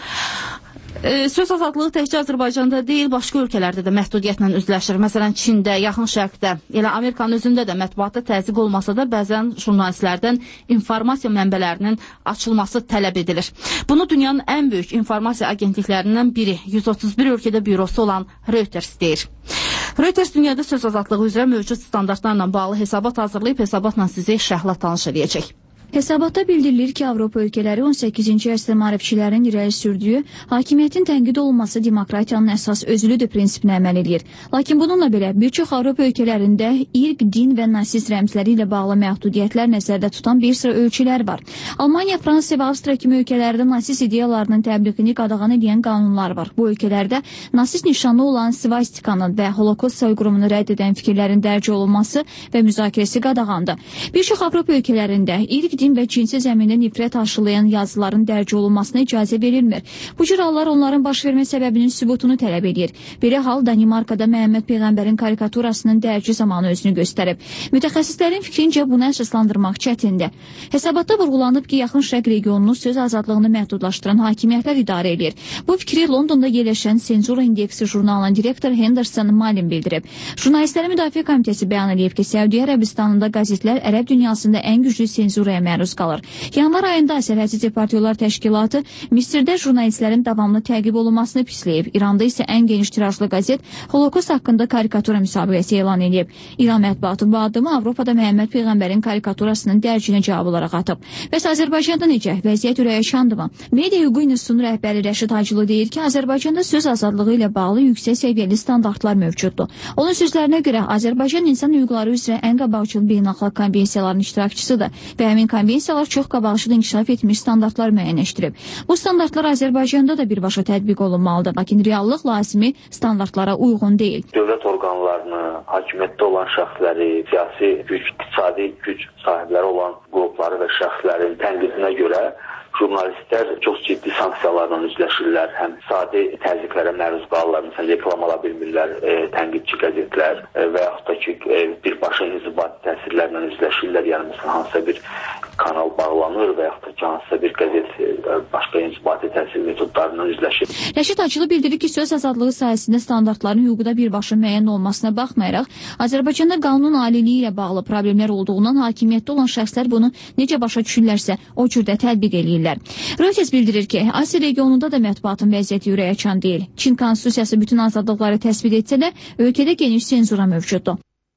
Söz azadlığı təkcə Azərbaycanda deyil, başqa ölkələrdə də məhdudiyyətlə üzləşir. Məsələn, Çində, Yaxın Şərqdə, elə Amerikanın özündə də mətbuatda təzyiq olmasa da bəzən jurnalistlərdən informasiya mənbələrinin açılması tələb edilir. Bunu dünyanın ən böyük informasiya agentliklərindən biri, 131 ölkədə bürosu olan Reuters deyir. Reuters dünyada söz azadlığı üzrə mövcud standartlarla bağlı hesabat hazırlayıb, hesabatla sizi şərhlə tanış edəcək. Hesabatda bildirilir ki, Avropa ölkələri 18-ci əsrdə maarifçilərin irəli sürdüyü hakimiyyətin tənqid olunması demokratiyanın əsas özülüdür prinsipinə əməl edir. Lakin bununla belə bir çox Avropa ölkələrində irq, din və nasist rəmzləri ilə bağlı məhdudiyyətlər nəzərdə tutan bir sıra ölçülər var. Almaniya, Fransa və Avstriya kimi ölkələrdə nasist ideyalarının təbliğini qadağan edən qanunlar var. Bu ölkələrdə nasist nişanı olan svastikanın və holokost soyqırımını rədd edən fikirlərin dərc olunması və müzakirəsi qadağandır. Bir çox Avropa ölkələrində irq, din və cinsi zəmində nifrət aşılayan yazıların dərc olunmasına icazə verilmir. Bu cür hallar onların baş vermə səbəbinin sübutunu tələb edir. Belə hal Danimarkada Məhəmməd Peyğəmbərin karikaturasının dərci zamanı özünü göstərib. Mütəxəssislərin fikrincə bunu əsaslandırmaq çətindir. Hesabatda vurğulanıb ki, Yaxın Şərq regionunu söz azadlığını məhdudlaşdıran hakimiyyətlər idarə edir. Bu fikri Londonda yerləşən Senzura İndeksi jurnalının direktor Henderson Malin bildirib. Jurnalistlərin Müdafiə Komitəsi bəyan edib ki, Səudiyyə Ərəbistanında qəzetlər ərəb dünyasında ən güclü senzuraya məruz qalır. Yanvar ayında Sərhədsiz Reportyorlar Təşkilatı Misirdə jurnalistlərin davamlı təqib olunmasını pisləyib. İranda isə ən geniş tirajlı qəzet Holokost haqqında karikatura müsabiqəsi elan edib. İran mətbuatı bu addımı Avropada Məhəmməd Peyğəmbərin karikaturasının dərcinə cavab olaraq atıb. Bəs Azərbaycanda necə? Vəziyyət ürəyəşandırmı? Media Hüquq İnstitutunun rəhbəri Rəşid Hacılı deyir ki, Azərbaycanda söz azadlığı ilə bağlı yüksək səviyyəli standartlar mövcuddur. Onun sözlərinə görə Azərbaycan insan hüquqları üzrə ən qabaqcıl beynəlxalq konvensiyaların iştirakçısıdır və həmin konvensiyalar çox qabaqcıl inkişaf etmiş standartlar müəyyənləşdirib. Bu standartlar Azərbaycanda da birbaşa tətbiq olunmalıdır, lakin reallıq lazımi standartlara uyğun deyil. Dövlət orqanlarını, hakimiyyətdə olan şəxsləri, siyasi güc, iqtisadi güc sahibləri olan qrupları və şəxslərin tənqidinə görə jurnalistlər çox ciddi sanksiyalarla üzləşirlər. Həm sadə təzyiqlərə məruz qalırlar, məsələn, reklam ala bilmirlər, tənqidçi qəzetlər və yaxud da ki, birbaşa inzibati təsirlərlə üzləşirlər. Yəni, məsələn, hansısa bir kanal bağlanır və yaxud da ki, hansısa bir qəzet başqa inzibati təsir metodlarından üzləşir. Rəşid Hacılı bildirir ki, söz azadlığı sahəsində standartların hüquqda birbaşa müəyyən olmasına baxmayaraq, Azərbaycanda qanun aliliyi ilə bağlı problemlər olduğundan hakimiyyətdə olan şəxslər bunu necə başa düşürlərsə, o cürdə tətbiq eləyirlər. Reuters bildirir ki, Asiya regionunda da mətbuatın vəziyyəti ürəkaçan deyil. Çin konstitusiyası bütün azadlıqları təsbit etsə də, ölkədə geniş senzura mövcuddur.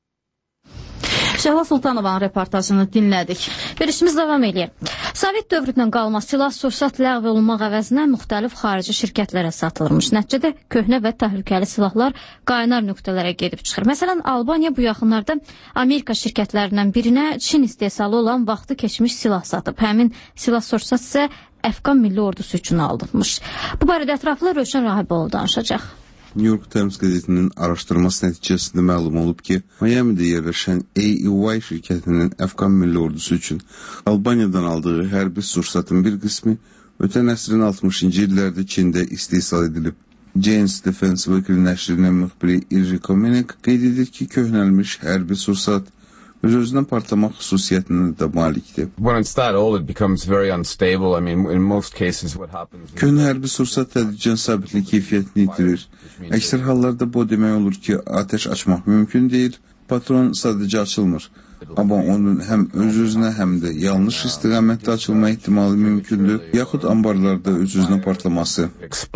Şəhla Sultanovanın reportajını dinlədik. Verilişimiz davam edir. Sovet dövründən qalma silah-sursat ləğv olunmaq əvəzinə müxtəlif xarici şirkətlərə satılırmış. Nəticədə köhnə və təhlükəli silahlar qaynar nöqtələrə gedib çıxır. Məsələn, Albaniya bu yaxınlarda Amerika şirkətlərindən birinə Çin istehsalı olan vaxtı keçmiş silah satıb. Həmin silah-sursat isə Əfqan milli ordusu üçün alınmış. Bu barədə ətraflı Rövşən Rahiboğlu danışacaq. New York Times qəzetinin araşdırması nəticəsində məlum olub ki, Miami'də yerləşən AEY şirkətinin Əfqan milli ordusu üçün Albaniyadan aldığı hərbi sursatın bir qismi ötən əsrin 60-cı illərdə Çində istehsal edilib. Jane's Defense Weekly nəşrinin müxbiri Irri Komenek qeyd edir ki, köhnəlmiş hərbi sursat öz-özünə partlamaq xüsusiyyətinə də malikdir. Köhnə hərbi sursat tədricən sabitli keyfiyyətini itirir. Əksər hallarda bu demək olur ki, ateş açmaq mümkün deyil, patron sadəcə açılmır. Amma onun həm öz-özünə, həm də yanlış istiqamətdə açılma ehtimalı mümkündür, yaxud ambarlarda öz-özünə partlaması.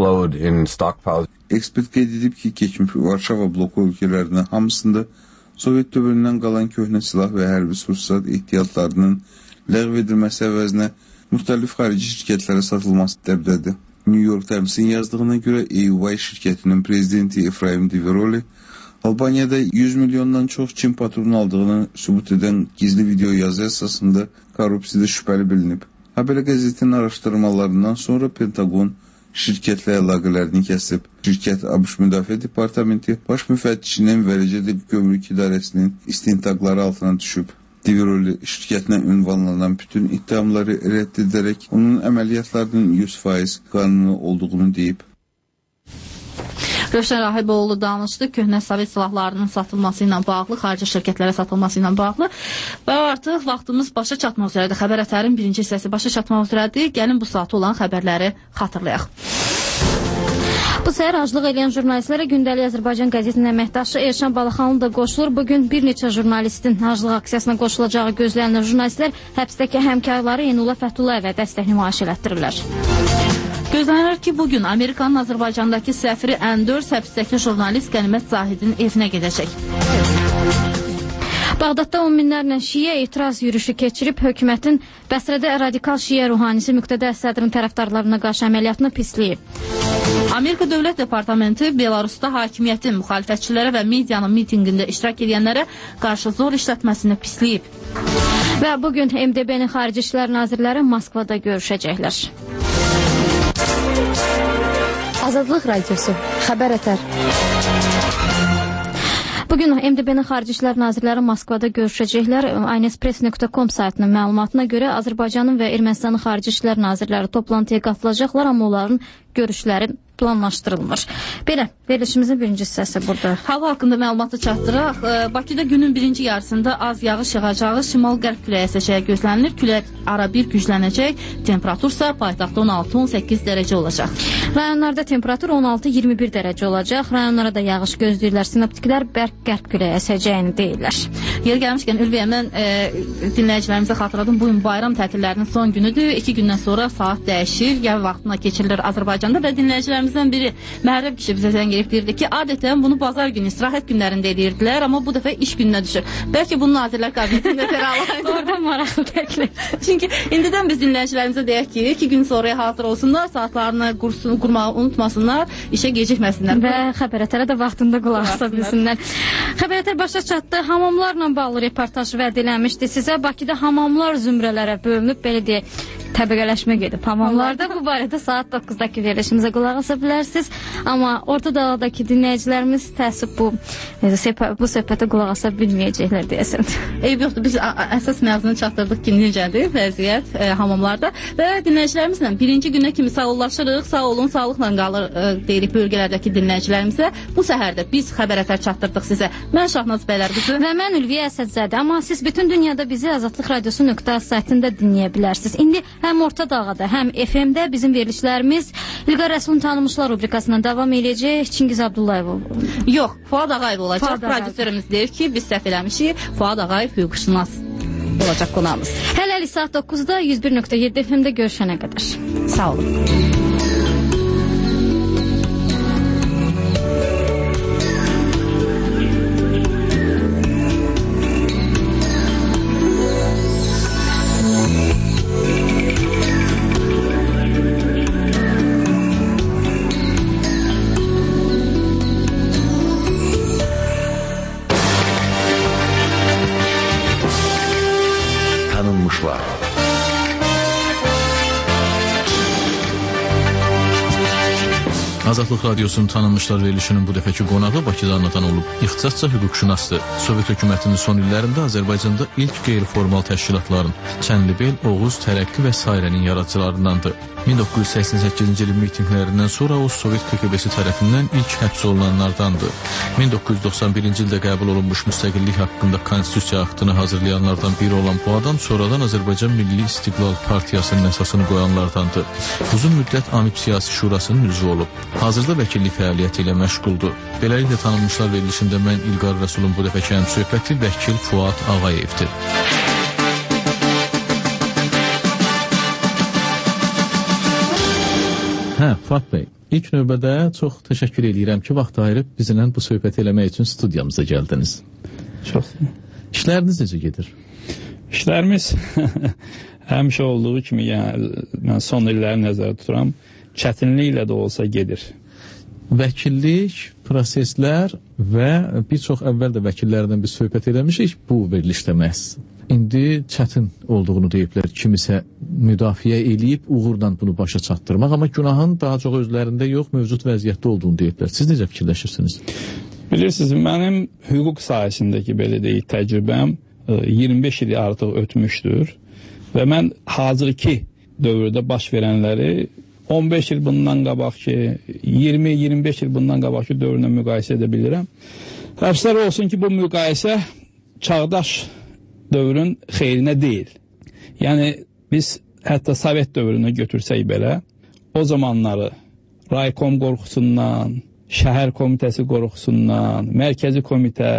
Ekspert qeyd edib ki, keçmiş Varşava bloku ölkələrinin hamısında Sovet dövründən qalan köhnə silah və hərbi sursat ehtiyatlarının ləğv edilməsi əvəzinə müxtəlif xarici şirkətlərə satılması dəbdədir. New York Times'in yazdığına görə AEY şirkətinin prezidenti Efraim Demiroli Albaniyada 100 milyondan çox Çin patronu aldığını sübut edən gizli video yazı əsasında korrupsiyada şübhəli bilinib. Haberlə qəzetinin araşdırmalarından sonra Pentagon şirkətlə əlaqələrini kəsib. Şirkət ABŞ Müdafiə Departamenti baş müfəttişinin və eləcə Gömrük İdarəsinin istintaqları altına düşüb. Demiroli şirkətinə ünvanlanan bütün ittihamları rədd edərək onun əməliyyatlarının 100% qanuni olduğunu deyib. Rövşən Rahiboğlu danışdı köhnə sovet silahlarının satılması ilə bağlı, xarici şirkətlərə satılması ilə bağlı və artıq vaxtımız başa çatmaq üzrədir. Xəbər ətərin birinci hissəsi başa çatmaq üzrədir. Gəlin bu saatı olan xəbərləri xatırlayaq. Bu səhər aclıq edən jurnalistlərə Gündəlik Azərbaycan qəzetinin əməkdaşı Elşan Balaxanlı da qoşulur. Bugün bir neçə jurnalistin aclıq aksiyasına qoşulacağı gözlənilən jurnalistlər həbsdəki həmkarları Eynullah Fətullayevə dəstək nümayiş elətdirirlər. Gözlənir ki, bugün Amerikanın Azərbaycandakı səfiri N4 həbsdəki jurnalist Qənimət Zahidin evinə gedəcək. Bağdadda 10 minlərlə şiə etiraz yürüyüşü keçirib hökumətin Bəsrədə radikal şiə ruhanisi Müqtədə Əsədrin tərəfdarlarına qarşı əməliyyatını pisləyib. Amerika Dövlət Departamenti Belarusda hakimiyyətin müxalifətçilərə və medianın mitinqində iştirak edənlərə qarşı zor işlətməsini pisləyib. Və bugün MDB-nin Xarici İşlər Nazirləri Moskvada görüşəcəklər. Azadlıq Radiosu, Xəbər ətər. Bugün MDB-nin Xarici İşlər Nazirləri Moskvada görüşəcəklər. Aynespress.com saytının məlumatına görə Azərbaycanın və Ermənistanın Xarici İşlər Nazirləri toplantıya qatılacaqlar, amma onların görüşləri planlaşdırılmır. Belə, verilişimizin birinci hissəsi burada. Hava haqqında məlumatı çatdıraq. Bakıda günün birinci yarısında az yağış yağacağı, şimal-qərb küləyi əsəcəyi gözlənilir. Külək ara bir güclənəcək. Temperatursa paytaxtda 16-18 dərəcə olacaq. Rayonlarda temperatur 16-21 dərəcə olacaq. Rayonlara da yağış gözləyirlər. Sinoptiklər bərk qərb küləyi əsəcəyini deyirlər. Yer gəlmişkən Ülviyə, mən dinləyicilərimizə xatırladım. Bugün bayram tətillərinin son günüdür. 2 gündən sonra saat dəyişir. Yay vaxtına keçirilir Azərbaycanda və dinləyicilərimizdən biri Məhrəb kişi bizə zəng edib deyirdi ki, adətən bunu bazar günü, istirahət günlərində edirdilər, amma bu dəfə iş gününə düşür. Bəlkə bunu Nazirlər Kabinetində fərqlənir. Oradan maraqlı təklif. Çünki indidən biz dinləyicilərimizə deyək ki, 2 gün sonraya hazır olsunlar, saatlarını qurmağı unutmasınlar, işə gecikməsinlər. Və xəbər ətərə də vaxtında qulaq asa bilsinlər. Xəbər ətər başa çatdı. Hamamlarla Bayram bağlı reportaj vəd eləmişdi sizə. Bakıda hamamlar zümrələrə bölünüb, belə deyək, təbəqələşmə gedib hamamlarda. Bu barədə saat 9-dakı verilişimizə qulaq asa bilərsiniz. Amma Orta Dağdakı dinləyicilərimiz təəssüf bu söhbətə qulaq asa bilməyəcəklər deyəsən. Eyb yoxdur, biz əsas məzunu çatdırdıq ki, necədir vəziyyət hamamlarda və dinləyicilərimizlə birinci günə kimi sağollaşırıq, sağ olun, sağlıqla qalır deyirik bölgələrdəki dinləyicilərimizə. Bu səhərdə biz xəbər əsər çatdırdıq sizə. Mən Şahnaz Bəylərqızı və mən Ülviyə Əsədzadə. Amma siz bütün dünyada bizi Azadlıq Radiosu.az saytında dinləyə bilərsiniz. İndi həm Orta Dağda, həm FM-də bizim verilişlərimiz İlqar Rəsulun tanımışlar rubrikasından davam edəcək. Çingiz Abdullayev. Yox, Fuad Ağayev olacaq. Prodüserimiz deyir ki, biz səhv eləmişik. Fuad Ağayev hüquqşünas olacaq qonağımız. Hələlik saat 9-da 101.7 FM-də görüşənə qədər. Sağ olun. Azadlıq Radiosunun tanınmışlar verilişinin bu dəfəki qonağı Bakıda anlatan olub. İxtisasca hüquqşünasdır. Sovet hökumətinin son illərində Azərbaycanda ilk qeyri-formal təşkilatların Çənlibel, Oğuz, Tərəqqi və sairənin yaradıcılarındandır. 1988-ci ilin mitinglərindən sonra o Sovet KGB-si tərəfindən ilk həbs olunanlardandır. 1991-ci ildə qəbul olunmuş müstəqillik haqqında konstitusiya aktını hazırlayanlardan biri olan bu adam sonradan Azərbaycan Milli İstiqlal Partiyasının əsasını qoyanlardandır. Uzun müddət AMİP Siyasi Şurasının üzvü olub. Hazırda vəkillik fəaliyyəti ilə məşğuldur. Beləliklə tanınmışlar verilişində mən İlqar Rəsulun bu dəfəki həmsöhbəti vəkil Fuad Ağayevdir. Fuad bəy, ilk növbədə çox təşəkkür edirəm ki, vaxt ayırıb bizimlə bu söhbəti eləmək üçün studiyamıza gəldiniz. Çox. İşləriniz necə gedir? İşlərimiz həmişə olduğu kimi, yəni mən son illəri nəzərdə tuturam, çətinliklə də olsa gedir. Vəkillik, proseslər və bir çox əvvəl də vəkillərdən bir söhbət eləmişik bu verilişdə məhz. İndi çətin olduğunu deyiblər, kimisə müdafiə eləyib uğurla bunu başa çatdırmaq, amma günahın daha çox özlərində yox, mövcud vəziyyətdə olduğunu deyiblər. Siz necə fikirləşirsiniz? Bilirsiniz, mənim hüquq sahəsindəki belə deyək təcrübəm 25 ili artıq ötmüşdür və mən hazırki dövrdə baş verənləri 15 il bundan qabaq ki, 20-25 il bundan qabaq ki dövrünə müqayisə edə bilirəm. Həbslər olsun ki, bu müqayisə çağdaş dövrün xeyrinə deyil. Yəni, biz hətta Sovet dövrünü götürsək belə, o zamanları Raykom qorxusundan, şəhər komitəsi qorxusundan, mərkəzi komitə,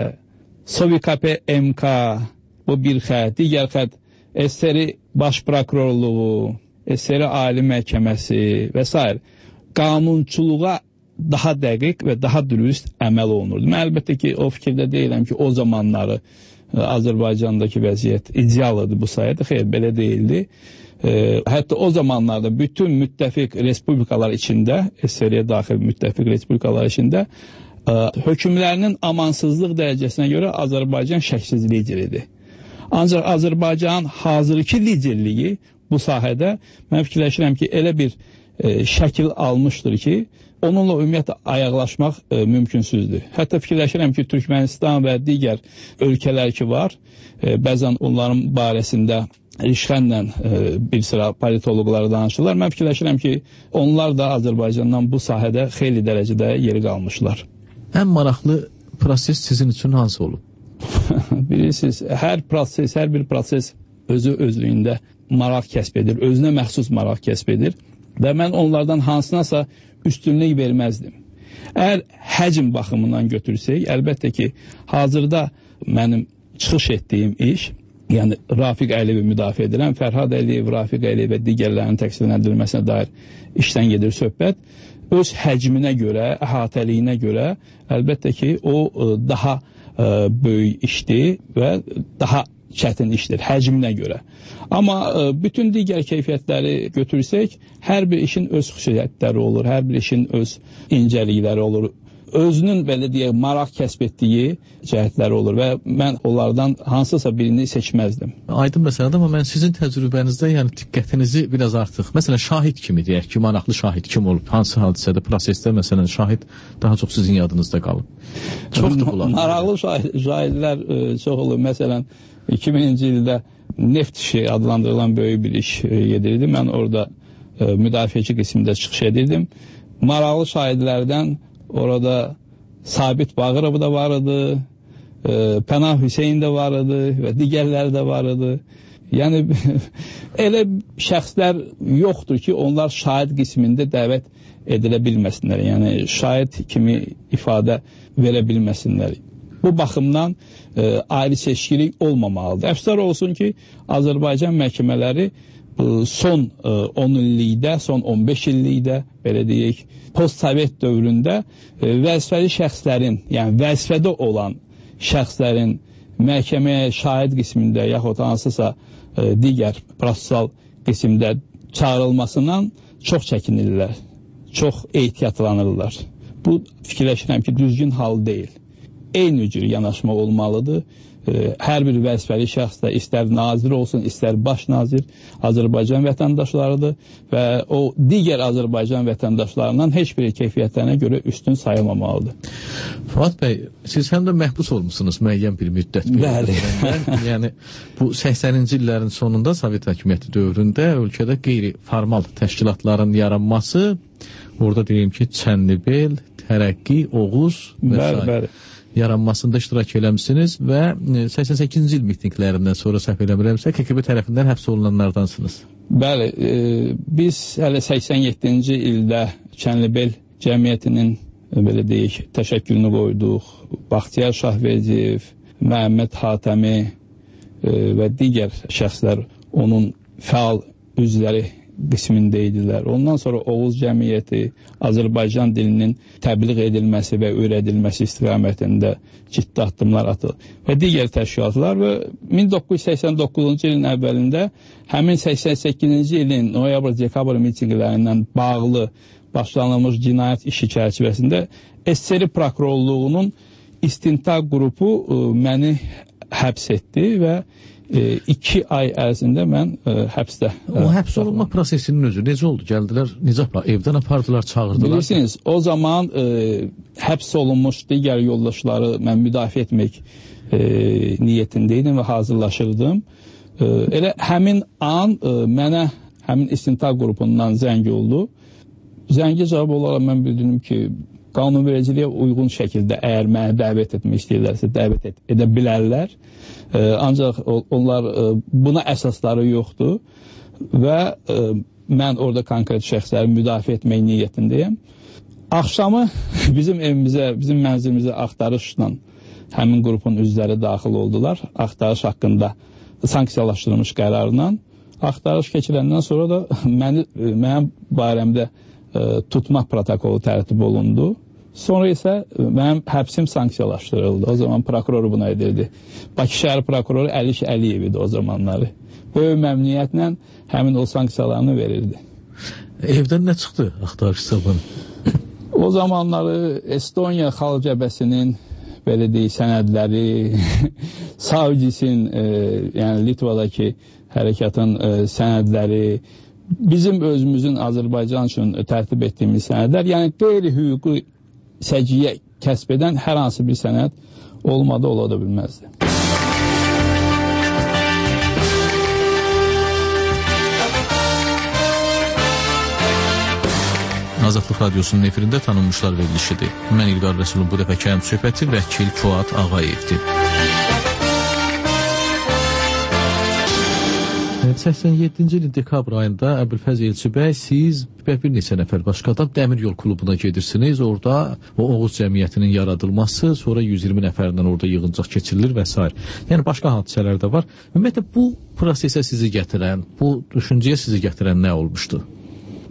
Sovikp MK, bu bir xət, digər xət, SSR baş prokurorluğu, SSR Ali Məhkəməsi və s. qanunçuluğa daha dəqiq və daha dürüst əməl olunurdu. Mən əlbəttə ki, o fikirdə deyiləm ki, o zamanları Azərbaycandakı vəziyyət idealdır bu sayədə, xeyr, belə deyildi. Hətta o zamanlarda bütün müttəfiq respublikalar içində, SSR-yə daxil müttəfiq respublikalar içində hökmlərinin amansızlıq dərəcəsinə görə Azərbaycan şəksiz lideridir. Ancaq Azərbaycanın hazırki liderliyi bu sahədə mən fikirləşirəm ki, elə bir şəkil almışdır ki, onunla ümumiyyətlə ayaqlaşmaq mümkünsüzdür. Hətta fikirləşirəm ki, Türkmənistan və digər ölkələr ki var, bəzən onların barəsində rişxənlə bir sıra politoloqları danışırlar. Mən fikirləşirəm ki, onlar da Azərbaycandan bu sahədə xeyli dərəcədə yeri qalmışlar. Ən maraqlı proses sizin üçün hansı olub? Bilirsiniz, hər bir proses özü özlüyündə maraq kəsb edir, özünə məxsus maraq kəsb edir və mən onlardan hansınasa üstünlük verməzdim. Əgər həcm baxımından götürsək, əlbəttə ki, hazırda mənim çıxış etdiyim iş, yəni Rafiq Əliyevi müdafiə edirəm, Fərhad Əliyev, Rafiq Əliyev və digərlərinin təqsirləndirilməsinə dair işdən gedir söhbət. Öz həcminə görə, əhatəliyinə görə, əlbəttə ki, o daha böyük işdir və daha çətin işdir, həcminə görə. Amma bütün digər keyfiyyətləri götürsək, hər bir işin öz xüsusiyyətləri olur, hər bir işin öz incəlikləri olur, özünün belə deyək maraq kəsb etdiyi cəhətləri olur və mən onlardan hansısa birini seçməzdim. Aydın məsələdir, amma mən sizin təcrübənizdə yəni diqqətinizi biraz artıq, məsələn şahid kimi deyək ki, maraqlı şahid kim olub, hansı hadisədə, prosesdə məsələn şahid daha çox sizin yadınızda qalıb? Çoxdur bunlar. Maraqlı şahidlər çox olur. Məsələn 2000-ci ildə neft işi adlandırılan böyük bir iş gedirdi. Mən orada müdafiəçi qismində çıxış edirdim. Maraqlı şahidlərdən orada Sabit Bağırov da var idi, Pənah Hüseyin də var idi və digərləri də var idi. Yəni elə şəxslər yoxdur ki, onlar şahid qismində dəvət edilə bilməsinlər. Yəni şahid kimi ifadə verə bilməsinlər. Bu baxımdan ayrı seçkilik olmamalıdır. Əfsər olsun ki, Azərbaycan məhkəmələri son 10 illikdə, son 15 illikdə, belə deyək, post-sovet dövründə vəzifəli şəxslərin, yəni vəzifədə olan şəxslərin məhkəməyə şahid qismində yaxud hansısa digər prosessual qismdə çağırılmasından çox çəkinirlər, çox ehtiyatlanırlar. Bu fikirləşirəm ki, düzgün hal deyil. Eyni cür yanaşma olmalıdır. Hər bir vəzifəli şəxs də istər nazir olsun, istər baş nazir Azərbaycan vətəndaşlarıdır və o digər Azərbaycan vətəndaşlarından heç bir keyfiyyətlərinə görə üstün sayılmamalıdır. Fuad bəy, siz həm də məhbus olmuşsunuz müəyyən bir müddət. Bəli. Yəni bu 80-ci illərin sonunda Sovet hökuməti dövründə ölkədə qeyri-formal təşkilatların yaranması, orada deyim ki, Çənlibel, Tərəqqi, Oğuz və s. yaranmasında iştirak eləmişsiniz və 88-ci il mitinglərindən sonra səhv eləmirəmsə KGB tərəfindən həbs olunanlardansınız. Bəli, biz hələ 87-ci ildə Çənlibel cəmiyyətinin belə deyək, təşəkkülünü qoyduq. Baxtiyar Şahverdiyev, Məhəmməd Hatəmi və digər şəxslər onun fəal üzvləri qismində idilər. Ondan sonra Oğuz cəmiyyəti Azərbaycan dilinin təbliğ edilməsi və öyrədilməsi istiqamətində ciddi addımlar atıldı. Və digər təşkilatlar və 1989-cu ilin əvvəlində həmin 88-ci ilin noyabr-dekabr mitinqlərindən bağlı başlanılmış cinayət işi çərçivəsində SSR prokurorluğunun istintaq qrupu məni həbs etdi və 2 ay ərzində mən həbsdə. O həbs olunma prosesinin özü necə oldu? Gəldilər, necə evdən apardılar, çağırdılar? Bilirsiniz, o zaman həbs olunmuş digər yoldaşları mən müdafiə etmək niyyətindeydim və hazırlaşırdım. Elə həmin an mənə həmin istintaq qrupundan zəng oldu. Zəngi cavab olaraq mən bildirdim ki, qanunvericiliyə uyğun şəkildə əgər mənə dəvət etmək istəyirlərsə dəvət edə bilərlər. Ancaq onlar buna əsasları yoxdur və mən orada konkret şəxsləri müdafiə etmək niyyətindəyəm. Axşamı bizim evimizə, bizim mənzilimizə axtarışla həmin qrupun üzvləri daxil oldular. Axtarış haqqında sanksiyalaşdırılmış qərarla. Axtarış keçiləndən sonra da mənim barəmdə tutma protokolu tərtib olundu. Sonra isə mənim həbsim sanksiyalaşdırıldı. O zaman prokuror buna edirdi. Bakı şəhər prokuroru Əliş Əliyev idi o zamanları. Böyük məmnuniyyətlə həmin o sanksiyalarını verirdi. Evdən nə çıxdı axtarış zamanı? O zamanları Estoniya xalq cəbhəsinin belə deyək sənədləri, Saudisin, yəni Litvadakı hərəkatın sənədləri, bizim özümüzün Azərbaycan üçün tərtib etdiyimiz sənədlər, yəni qeyri-hüquqi səciyyə kəsb edən hər hansı bir sənəd olmadı, ola da bilməzdi. Azadlıq Radyosunun efirində tanınmışlar verilişidir. Mən İlqar Rəsulun bu dəfəki həmsöhbəti vəkil Fuad Ağayevdir. 87-ci ilin dekabr ayında Əbülfəz Elçibəy, siz və bir neçə nəfər başqadan Dəmir Yol Klubuna gedirsiniz. Orada o Oğuz cəmiyyətinin yaradılması, sonra 120 nəfərdən orada yığıncaq keçirilir və s. Yəni başqa hadisələr də var. Ümumiyyətlə bu prosesə sizi gətirən, bu düşüncəyə sizi gətirən nə olmuşdu?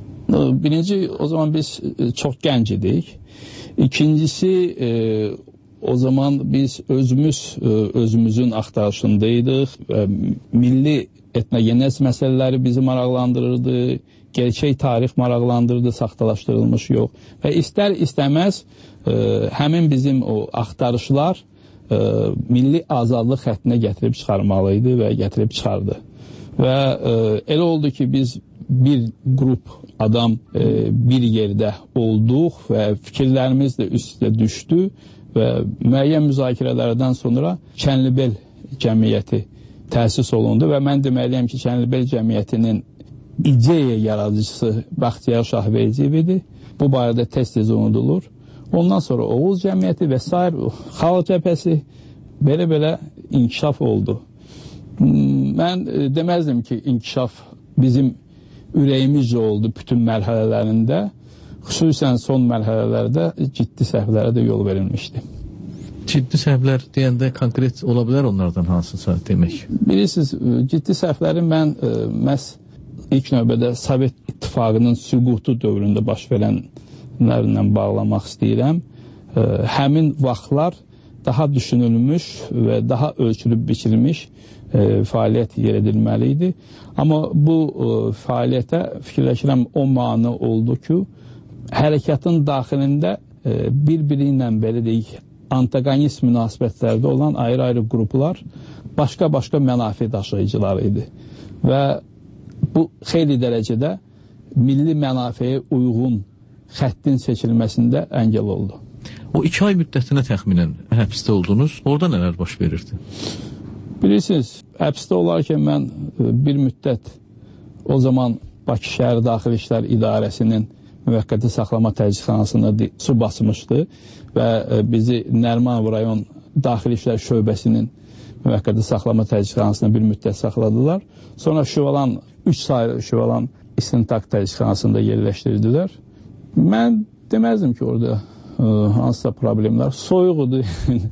Birinci, o zaman biz çox gənc idik. İkincisi, o zaman biz özümüzün axtarışındaydıq. Milli etnogenez məsələləri bizi maraqlandırırdı. Gerçək tarix maraqlandırdı, saxtalaşdırılmış yox. Və istər-istəməz həmin bizim o axtarışlar milli azadlıq xəttinə gətirib çıxarmalıydı və gətirib çıxardı. Və elə oldu ki, biz bir qrup adam bir yerdə olduq və fikirlərimiz də üst-üstə düşdü və müəyyən müzakirələrdən sonra Çənlibel cəmiyyəti təsis olundu və mən deməliyəm ki, Çənlibel cəmiyyətinin ideya yaradıcısı Bəxtiyar Şahverdiyev idi. Bu barədə tez-tez unudulur. Ondan sonra Oğuz cəmiyyəti və s. Xalq cəbhəsi belə inkişaf oldu. Mən deməzdim ki, inkişaf bizim ürəyimizcə oldu bütün mərhələlərində. Xüsusən son mərhələlərdə ciddi səhvlərə də yol verilmişdi. Ciddi səhvlər deyəndə konkret ola bilər onlardan hansısa demək? Bilirsiniz, ciddi səhvləri mən məhz ilk növbədə Sovet İttifaqının süqutu dövründə baş verənlərlə bağlamaq istəyirəm. Həmin vaxtlar daha düşünülmüş və daha ölçülüb biçilmiş fəaliyyət yeridilməli idi. Amma bu fəaliyyətə fikirləşirəm o mane oldu ki, hərəkatın daxilində bir-biri ilə belə deyək, antagonist münasibətlərdə olan ayrı-ayrı qruplar başqa-başqa mənafi daşıyıcılar idi. Və bu xeyli dərəcədə milli mənafiyə uyğun xəttin seçilməsində əngəl oldu. O 2 ay müddətinə təxminən həbsdə oldunuz. Orada nələr baş verirdi? Bilirsiniz, həbsdə olarkən mən bir müddət o zaman Bakı Şəhər Daxili İşlər İdarəsinin müvəqqəti saxlama təcridxanasında su basmışdı və bizi Nərmanov rayon Daxili İşlər Şöbəsinin müvəqqəti saxlama təcridxanasında bir müddət saxladılar. Sonra Şüvalan, 3 saylı Şüvalan İstintaq təcridxanasında yerləşdirdilər. Mən deməzdim ki, orada hansısa problemlər soyuq idi.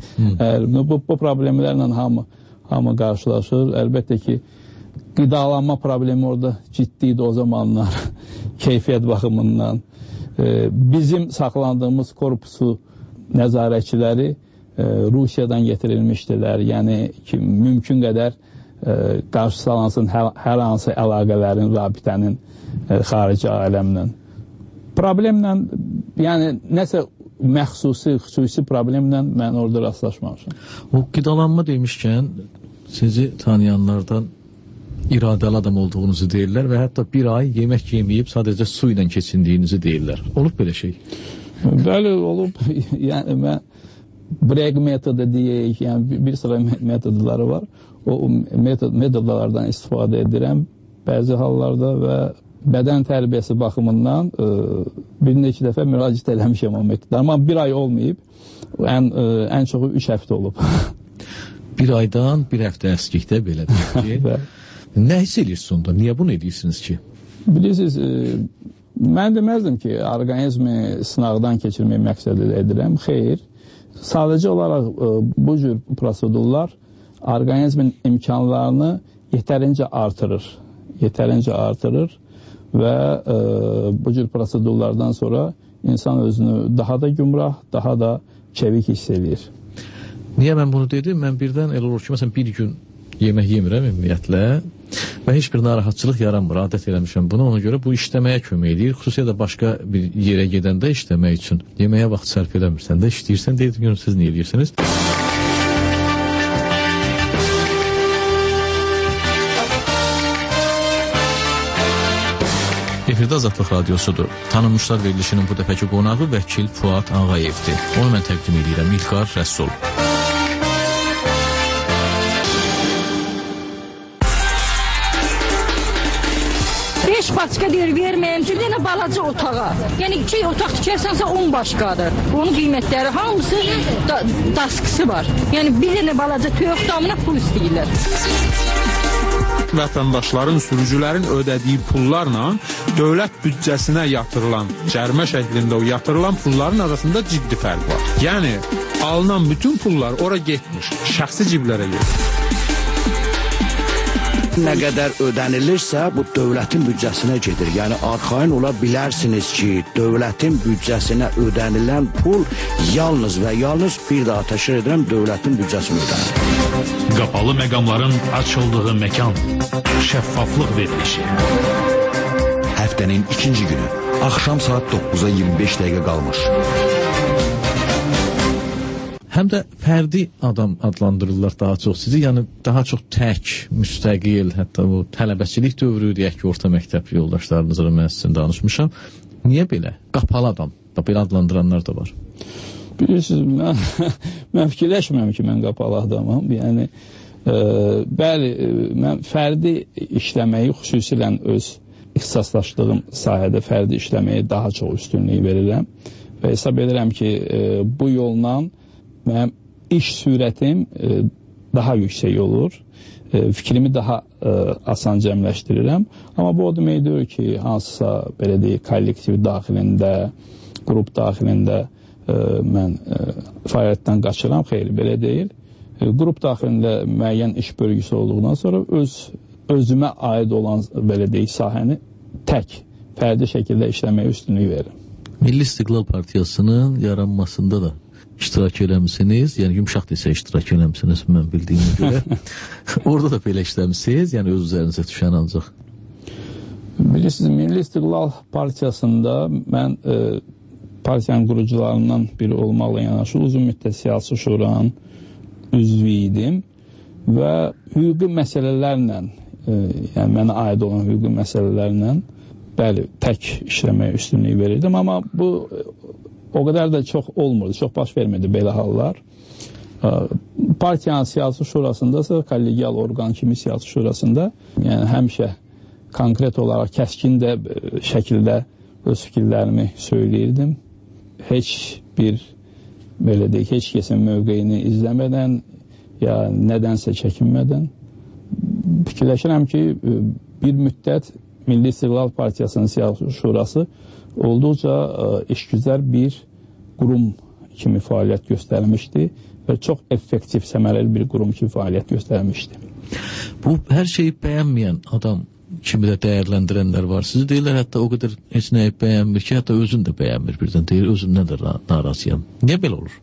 Bu problemlərlə hamı qarşılaşır. Əlbəttə ki, qidalanma problemi orada ciddi idi o zamanlar, keyfiyyət baxımından. Bizim saxlandığımız korpusu nəzarətçiləri Rusiyadan getirilmişdilər. Yəni ki, mümkün qədər qarşı salansın hər hansı əlaqələrin, rabitənin xarici aləmlə. Problemlə, yəni nəsə xüsusi problemlə mən orada rastlaşmamışam. O qidalanma demişkən, sizi tanıyanlardan iradəli adam olduğunuzu deyirlər və hətta bir ay yemək yeməyib sadəcə su ilə keçindiyinizi deyirlər. Olub belə şey? Bəli, olub. Yəni mən break metodu deyək, yəni bir sıra metodları var. O metodlardan istifadə edirəm bəzi hallarda və bədən tərbiyəsi baxımından bir neçə dəfə müraciət eləmişəm o metodlara. Amma bir ay olmayıb, ən çoxu 3 həftə olub. Bir aydan bir həftə əskikdə belə deyək ki, nə hiss edirsiniz onda? Niyə bunu edirsiniz ki? Bilirsiniz, mən deməzdim ki, orqanizmi sınaqdan keçirmək məqsədi edirəm. Xeyr, sadəcə olaraq bu cür prosedurlar orqanizmin imkanlarını yetərincə artırır və bu cür prosedurlardan sonra insan özünü daha da gümrah, daha da çevik hiss edir. Niyə mən bunu dedim? Mən birdən elə olur ki, məsələn, bir gün yemək yemirəm ümumiyyətlə və heç bir narahatçılıq yaranmır, adət eləmişəm bunu. Ona görə bu işləməyə kömək edir. Xüsusilə də başqa bir yerə gedəndə işləmək üçün yeməyə vaxt sərf eləmirsən də, işləyirsən, deyil, görün, siz nə edirsiniz? Efirdə Azadlıq Radiosudur. Tanınmışlar verilişinin bu dəfəki qonağı vəkil Fuad Ağayevdir. Onu mən təqdim edirəm, İlqar Rəsul. Başqa deyir, verməyəm ki, yenə balaca otağa. Yəni 2 otaq tikərsənsə 10 başqadır. Onun qiymətləri hamısı daskısı var. Yəni bir dənə balaca toyuq damına pul istəyirlər. Vətəndaşların, sürücülərin ödədiyi pullarla dövlət büdcəsinə yatırılan, cərimə şəklində o yatırılan pulların arasında ciddi fərq var. Yəni alınan bütün pullar ora getmiş, şəxsi ciblərə getmiş. nə qədər ödənilirsə, bu dövlətin büdcəsinə gedir. Yəni, arxain ola bilərsiniz ki, dövlətin büdcəsinə ödənilən pul yalnız və yalnız bir daha təşkil edirəm, dövlətin büdcəsinə ödənilir. Qapalı məqamların açıldığı məkan, şəffaflıq verilişi. Həftənin ikinci günü, axşam saat 9-a 25 dəqiqə qalmış. Həm də fərdi adam adlandırırlar daha çox sizi, yəni daha çox tək, müstəqil, hətta bu tələbəçilik dövrü deyək ki, orta məktəb yoldaşlarınızla mən sizin danışmışam. Niyə belə? Qapalı adam, belə adlandıranlar da var. Bilirsiniz, mən fikirləşmirəm ki, mən qapalı adamam. Yəni, bəli, mən fərdi işləməyi, xüsusilə öz ixtisaslaşdığım sahədə fərdi işləməyi daha çox üstünlük verirəm və hesab edirəm ki, bu yolla mənim iş sürətim daha yüksək olur, fikrimi daha asan cəmləşdirirəm. Amma bu o demək deyir ki, hansısa belə deyək, kollektiv daxilində, qrup daxilində mən fəaliyyətdən qaçıram, xeyr, belə deyil. Qrup daxilində müəyyən iş bölgüsü olduğundan sonra özümə aid olan, belə deyək, sahəni tək, fərdi şəkildə işləməyə üstünlük verirəm. Milli İstiqlal Partiyasının yaranmasında da iştirak eləmişsiniz, yəni yumşaq desə iştirak eləmişsiniz, mən bildiyimə görə. Orada da belə işləmişsiniz, yəni öz üzərinizə düşən ancaq. Bilirsiniz, Milli İstiqlal Partiyasında mən partiyanın qurucularından biri olmaqla yanaşı uzun müddət siyasi şuranın üzvü idim və hüquqi məsələlərlə, yəni mənə aid olan hüquqi məsələlərlə bəli, tək işləməyə üstünlük verirdim, amma bu o qədər də çox olmurdu, çox baş vermirdi belə hallar. Partiyanın siyasi şurasında, kollegial orqan kimi siyasi şurasında, yəni həmişə konkret olaraq kəskin də şəkildə öz fikirlərimi söyləyirdim. Heç bir, belə deyək, heç kəsin mövqeyini izləmədən, ya nədənsə çəkinmədən. Fikirləşirəm ki, bir müddət Milli İstiqlal Partiyasının siyasi şurası olduqca işgüzər bir qurum kimi fəaliyyət göstərmişdi və çox effektiv, səmərəli bir qurum kimi fəaliyyət göstərmişdi. Bu, hər şeyi bəyənməyən adam kimi də dəyərləndirənlər var. Sizi deyirlər, hətta o qədər heç nəyi bəyənmir ki, hətta özün də bəyənmir birdən. Deyir, özümdən də narazıyam. Niyə belə olur?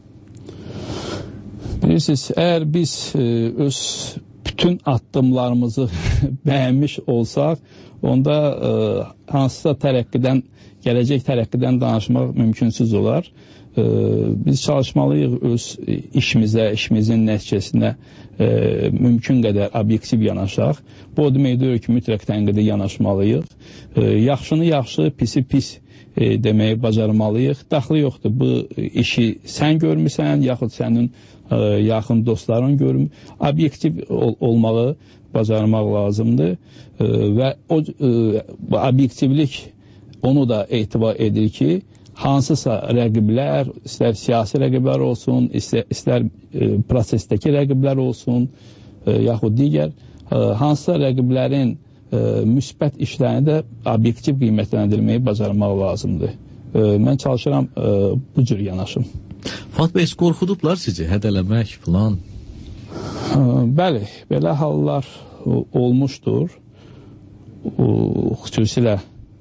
Bilirsiniz, əgər biz öz bütün addımlarımızı bəyənmiş olsaq, onda hansısa tərəqqidən, gələcək tərəqqidən danışmaq mümkünsüz olar. Biz çalışmalıyıq öz işimizə, işimizin nəticəsinə mümkün qədər obyektiv yanaşaq. Bu o demək deyir ki, mütləq tənqidi yanaşmalıyıq. Yaxşını yaxşı, pisi pis deməyi bacarmalıyıq. Daxlı yoxdur, bu işi sən görmüsən, yaxud sənin yaxın dostların görmür. Obyektiv olmağı bacarmaq lazımdır və o obyektivlik onu da etibar edir ki, hansısa rəqiblər, istər siyasi rəqiblər olsun, istər prosesdəki rəqiblər olsun, yaxud digər, hansısa rəqiblərin müsbət işlərini də obyektiv qiymətləndirməyi bacarmaq lazımdır. Mən çalışıram bu cür yanaşım. Fuad bəy, qorxudublar sizi, hədələmək filan? Bəli, belə hallar olmuşdur. Xüsusilə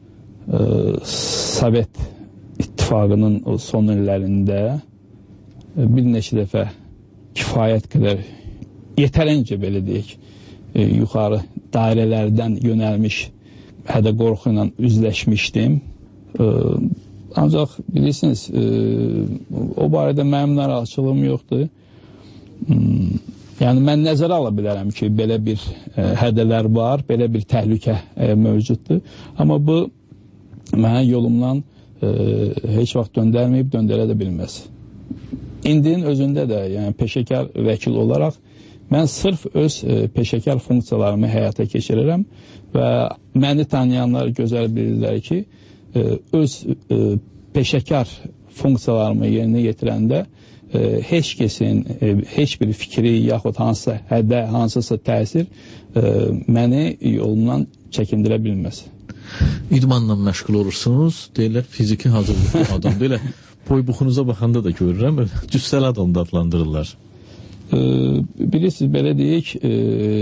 Sovet İttifaqının son illərində bir neçə dəfə kifayət qədər, yetərincə belə deyək, yuxarı dairələrdən yönəlmiş hədə-qorxu ilə üzləşmişdim. Ancaq bilirsiniz, o barədə mənim narahatçılığım yoxdur. Yəni, mən nəzərə ala bilərəm ki, belə bir hədələr var, belə bir təhlükə mövcuddur. Amma bu, mənə yolumdan heç vaxt döndərməyib, döndərə də bilməz. İndinin özündə də, yəni peşəkar vəkil olaraq, mən sırf öz peşəkar funksiyalarımı həyata keçirirəm və məni tanıyanlar gözəl bilirlər ki, öz peşəkar funksiyalarımı yerinə yetirəndə heç kəsin, heç bir fikri, yaxud hansısa hədə, hansısa təsir məni yolundan çəkindirə bilməz. İdmanla məşğul olursunuz, deyirlər, fiziki hazırlıqlı adam, deyirlər, boy-buxunuza baxanda da görürəm, cüssəli adam da adlandırırlar. Bilirsiniz, belə deyək,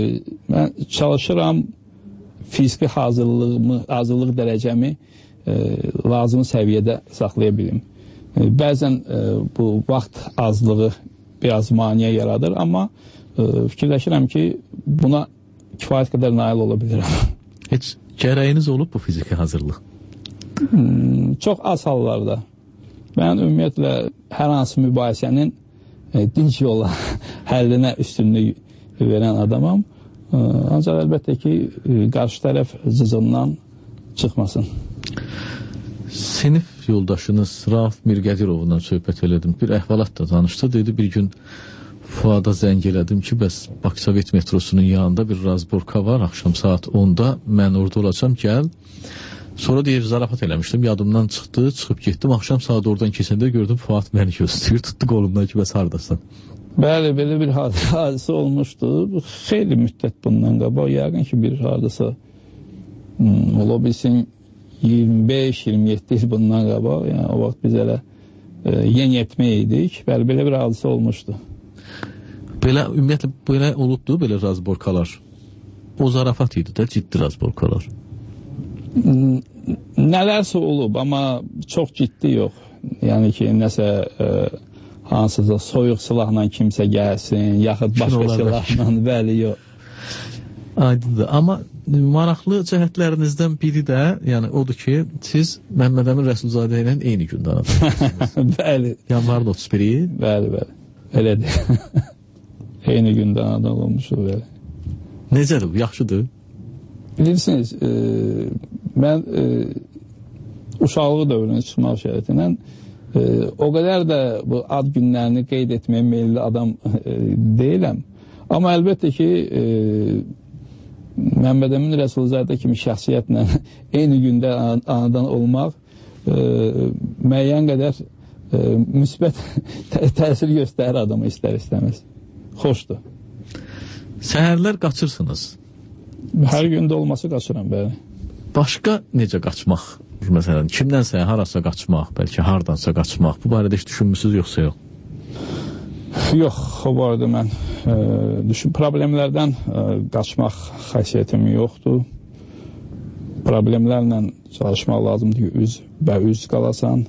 Mən çalışıram fiziki hazırlıq dərəcəmi lazımi səviyyədə saxlaya bilim. Bəzən bu vaxt azlığı biraz maneə yaradır, amma fikirləşirəm ki, buna kifayət qədər nail ola bilirəm. Heç gərəyiniz olub bu fiziki hazırlıq? Çox az hallarda. Mən ümumiyyətlə hər hansı mübahisənin dinc yolla həllinə üstünlük verən adamam. Ancaq əlbəttə ki, qarşı tərəf cızından çıxmasın. Sinif yoldaşınız Rauf Mirgədirovla söhbət elədim. Bir əhvalat da danışdı. Dedi, bir gün Fuada zəng elədim ki, bəs Baksovet metrosunun yanında bir razborka var, axşam saat 10-da mən orada olacam, gəl. Sonra deyir, zarafat eləmişdim, yadımdan çıxdı, çıxıb getdim, axşam saat oradan keçəndə gördüm, Fuad məni gözləyir, tutdu qolumdan ki, bəs haradasın? Bəli, belə bir hadisə olmuşdu. Xeyli müddət bundan qabaq, yəqin ki, bir hardasa ola bilsin 25-27 il bundan qabaq, yəni o vaxt biz elə yeniyetmə idik, bəli, belə bir hadisə olmuşdu. Belə, ümumiyyətlə, belə olubdu, belə razborkalar. O zarafat idi də, ciddi razborkalar. Nələrsə olub, amma çox ciddi yox. Yəni ki, nəsə hansısa soyuq silahla kimsə gəlsin, yaxud başqa silahla, bəli, yox. Aydındır, amma maraqlı cəhətlərinizdən biri də, yəni odur ki, siz Məmməd Əmin Rəsulzadə ilə eyni gündə anadınız. Bəli. Yanvarın 31-i? Bəli, bəli. Elədir. Eyni gündə anadan olmuşuq, bəli. Necədir bu, yaxşıdır? Bilirsiniz, mən uşaqlıq dövrünə çıxmaq şərətilə o qədər də bu ad günlərini qeyd etməyə meyilli adam deyiləm. Amma əlbəttə ki, Məmməd Əmin Rəsulzadə kimi şəxsiyyətlə eyni gündə anadan olmaq müəyyən qədər müsbət təsir göstərir adama istər-istəməz. Xoşdur. Səhərlər qaçırsınız? Hər gündə olması qaçıram, bəli. Başqa necə qaçmaq? Məsələn, kimdənsə harasa qaçmaq, bəlkə hardansa qaçmaq. Bu barədə heç düşünmüsünüz, yoxsa yox? Yox, o barədə mən problemlərdən qaçmaq xasiyyətim yoxdur. Problemlərlə çalışmaq lazımdır ki, üz qalasan,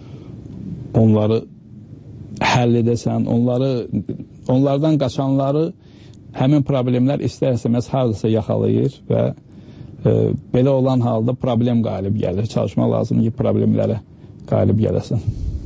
onları həll edəsən, onlardan qaçanları həmin problemlər istər-istəməz haradasa yaxalayır və belə olan halda problem qalib gəlir. Çalışmaq lazımdır ki, problemlərə qalib gələsin.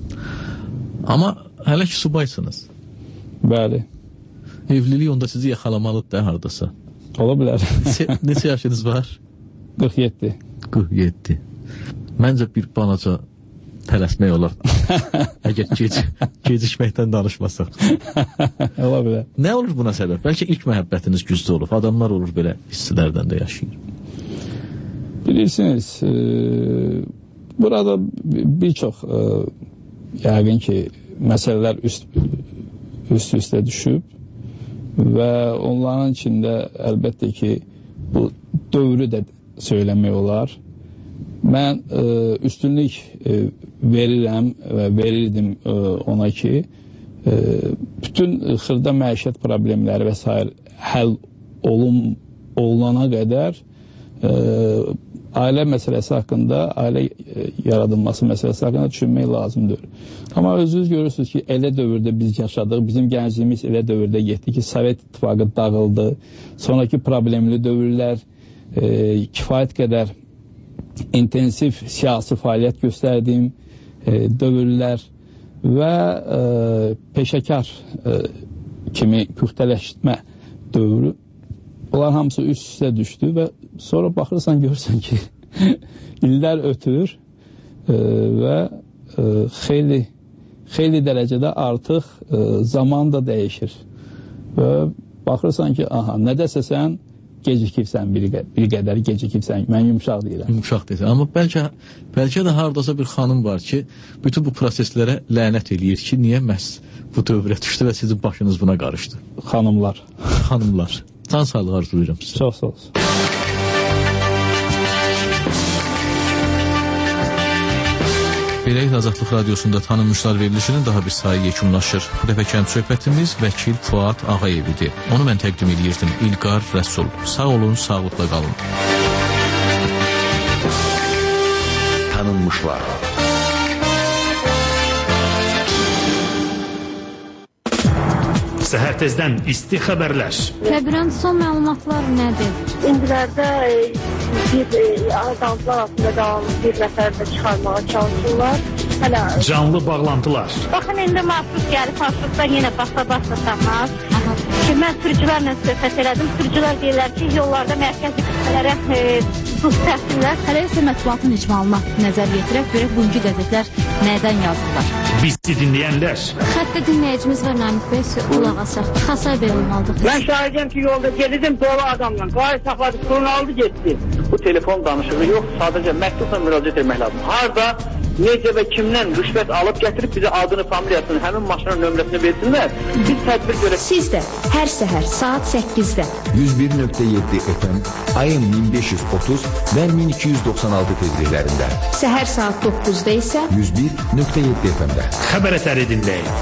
Amma hələ ki subaysınız. Bəli. Evlilik onda sizi yaxalamalıdır da haradasa. Ola bilər. Neçə yaşınız var? 47. 47. Məncə bir balaca tələsmək olar. Əgər gecikməkdən danışmasaq. Ola bilər. Nə olur buna səbəb? Bəlkə ilk məhəbbətiniz güclü olub. Adamlar olur belə hisslərdən də yaşayır. Bilirsiniz, burada bir çox yəqin ki, məsələlər üst-üstə düşüb və onların içində əlbəttə ki, bu dövrü də söyləmək olar. Mən üstünlük verirəm və verirdim ona ki, bütün xırda məişət problemləri və s. həll olunana qədər ailə məsələsi haqqında, ailə yaradılması məsələsi haqqında düşünmək lazımdır. Amma özünüz görürsünüz ki, elə dövrdə biz yaşadıq, bizim gəncliyimiz elə dövrdə getdi ki, Sovet İttifaqı dağıldı, sonraki problemli dövrlər kifayət qədər intensiv siyasi fəaliyyət göstərdiyim dövrlər və peşəkar kimi küxtələşmə dövrü, onlar hamısı üst-üstə düşdü və sonra baxırsan, görürsən ki, illər ötür və xeyli dərəcədə artıq zaman da dəyişir və baxırsan ki, nədəsə sən gecikirsən, bir qədər gecikirsən, mən yumuşaq deyirəm. Yumuşaq deyirsən, amma bəlkə də haradasa bir xanım var ki, bütün bu proseslərə lənət eləyir ki, niyə məhz bu dövrə düşdü və sizin başınız buna qarışdı? Xanımlar. Xanımlar. Can sağlığı arzulayıram sizə. Çox sağ olsun. Belə Azadlıq Radiosunda tanınmışlar verilişinin daha bir sayı yekunlaşır. Bu dəfə kənd söhbətimiz vəkil Fuad Ağayev idi. Onu mən təqdim edirdim. İlqar Rəsul. Sağ olun, sağlıqla qalın. Tanınmışlar. Səhər tezdən isti xəbərlər. Kəbirən son məlumatlar nədir? İndilərdə bir adamlar altında qalan bir nəfər də çıxarmağa çalışırlar. Hələ Canlı bağlantılar. Baxın, indi marşrut gəlib, marşrutdan yenə basa-basasanlar. Mən sürücülərlə söhbət elədim. Sürücülər deyirlər ki, yollarda mərkəzi kütlələrə buz təhsillər. Hələ isə mətbuatın icmalına nəzər yetirək, görək bugünkü qəzetlər nədən yazırlar. Bizi dinləyənlər. Xəttə dinləyicimiz var Namik Bəy, qulaq asaq. Xəsar verilməlidir. Mən şahidəm ki, yolda gedirdim dolu adamla. Qari saxladı, kurunu aldı, getdi. Bu telefon danışığı yox, sadəcə məktubla müraciət etmək lazım. Harada, necə və kimdən rüşvət alıb gətirib bizə adını, familiyasını, həmin maşının nömrəsini versinlər. Biz tədbir görək. Siz də hər səhər saat 8-də 101.7 FM, AM 1530 və 1296 tezliklərində. Səhər saat 9-da isə 101.7 FM-də. Xəbər əsəri dinləyin.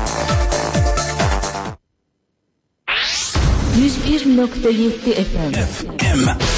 101.7 FM.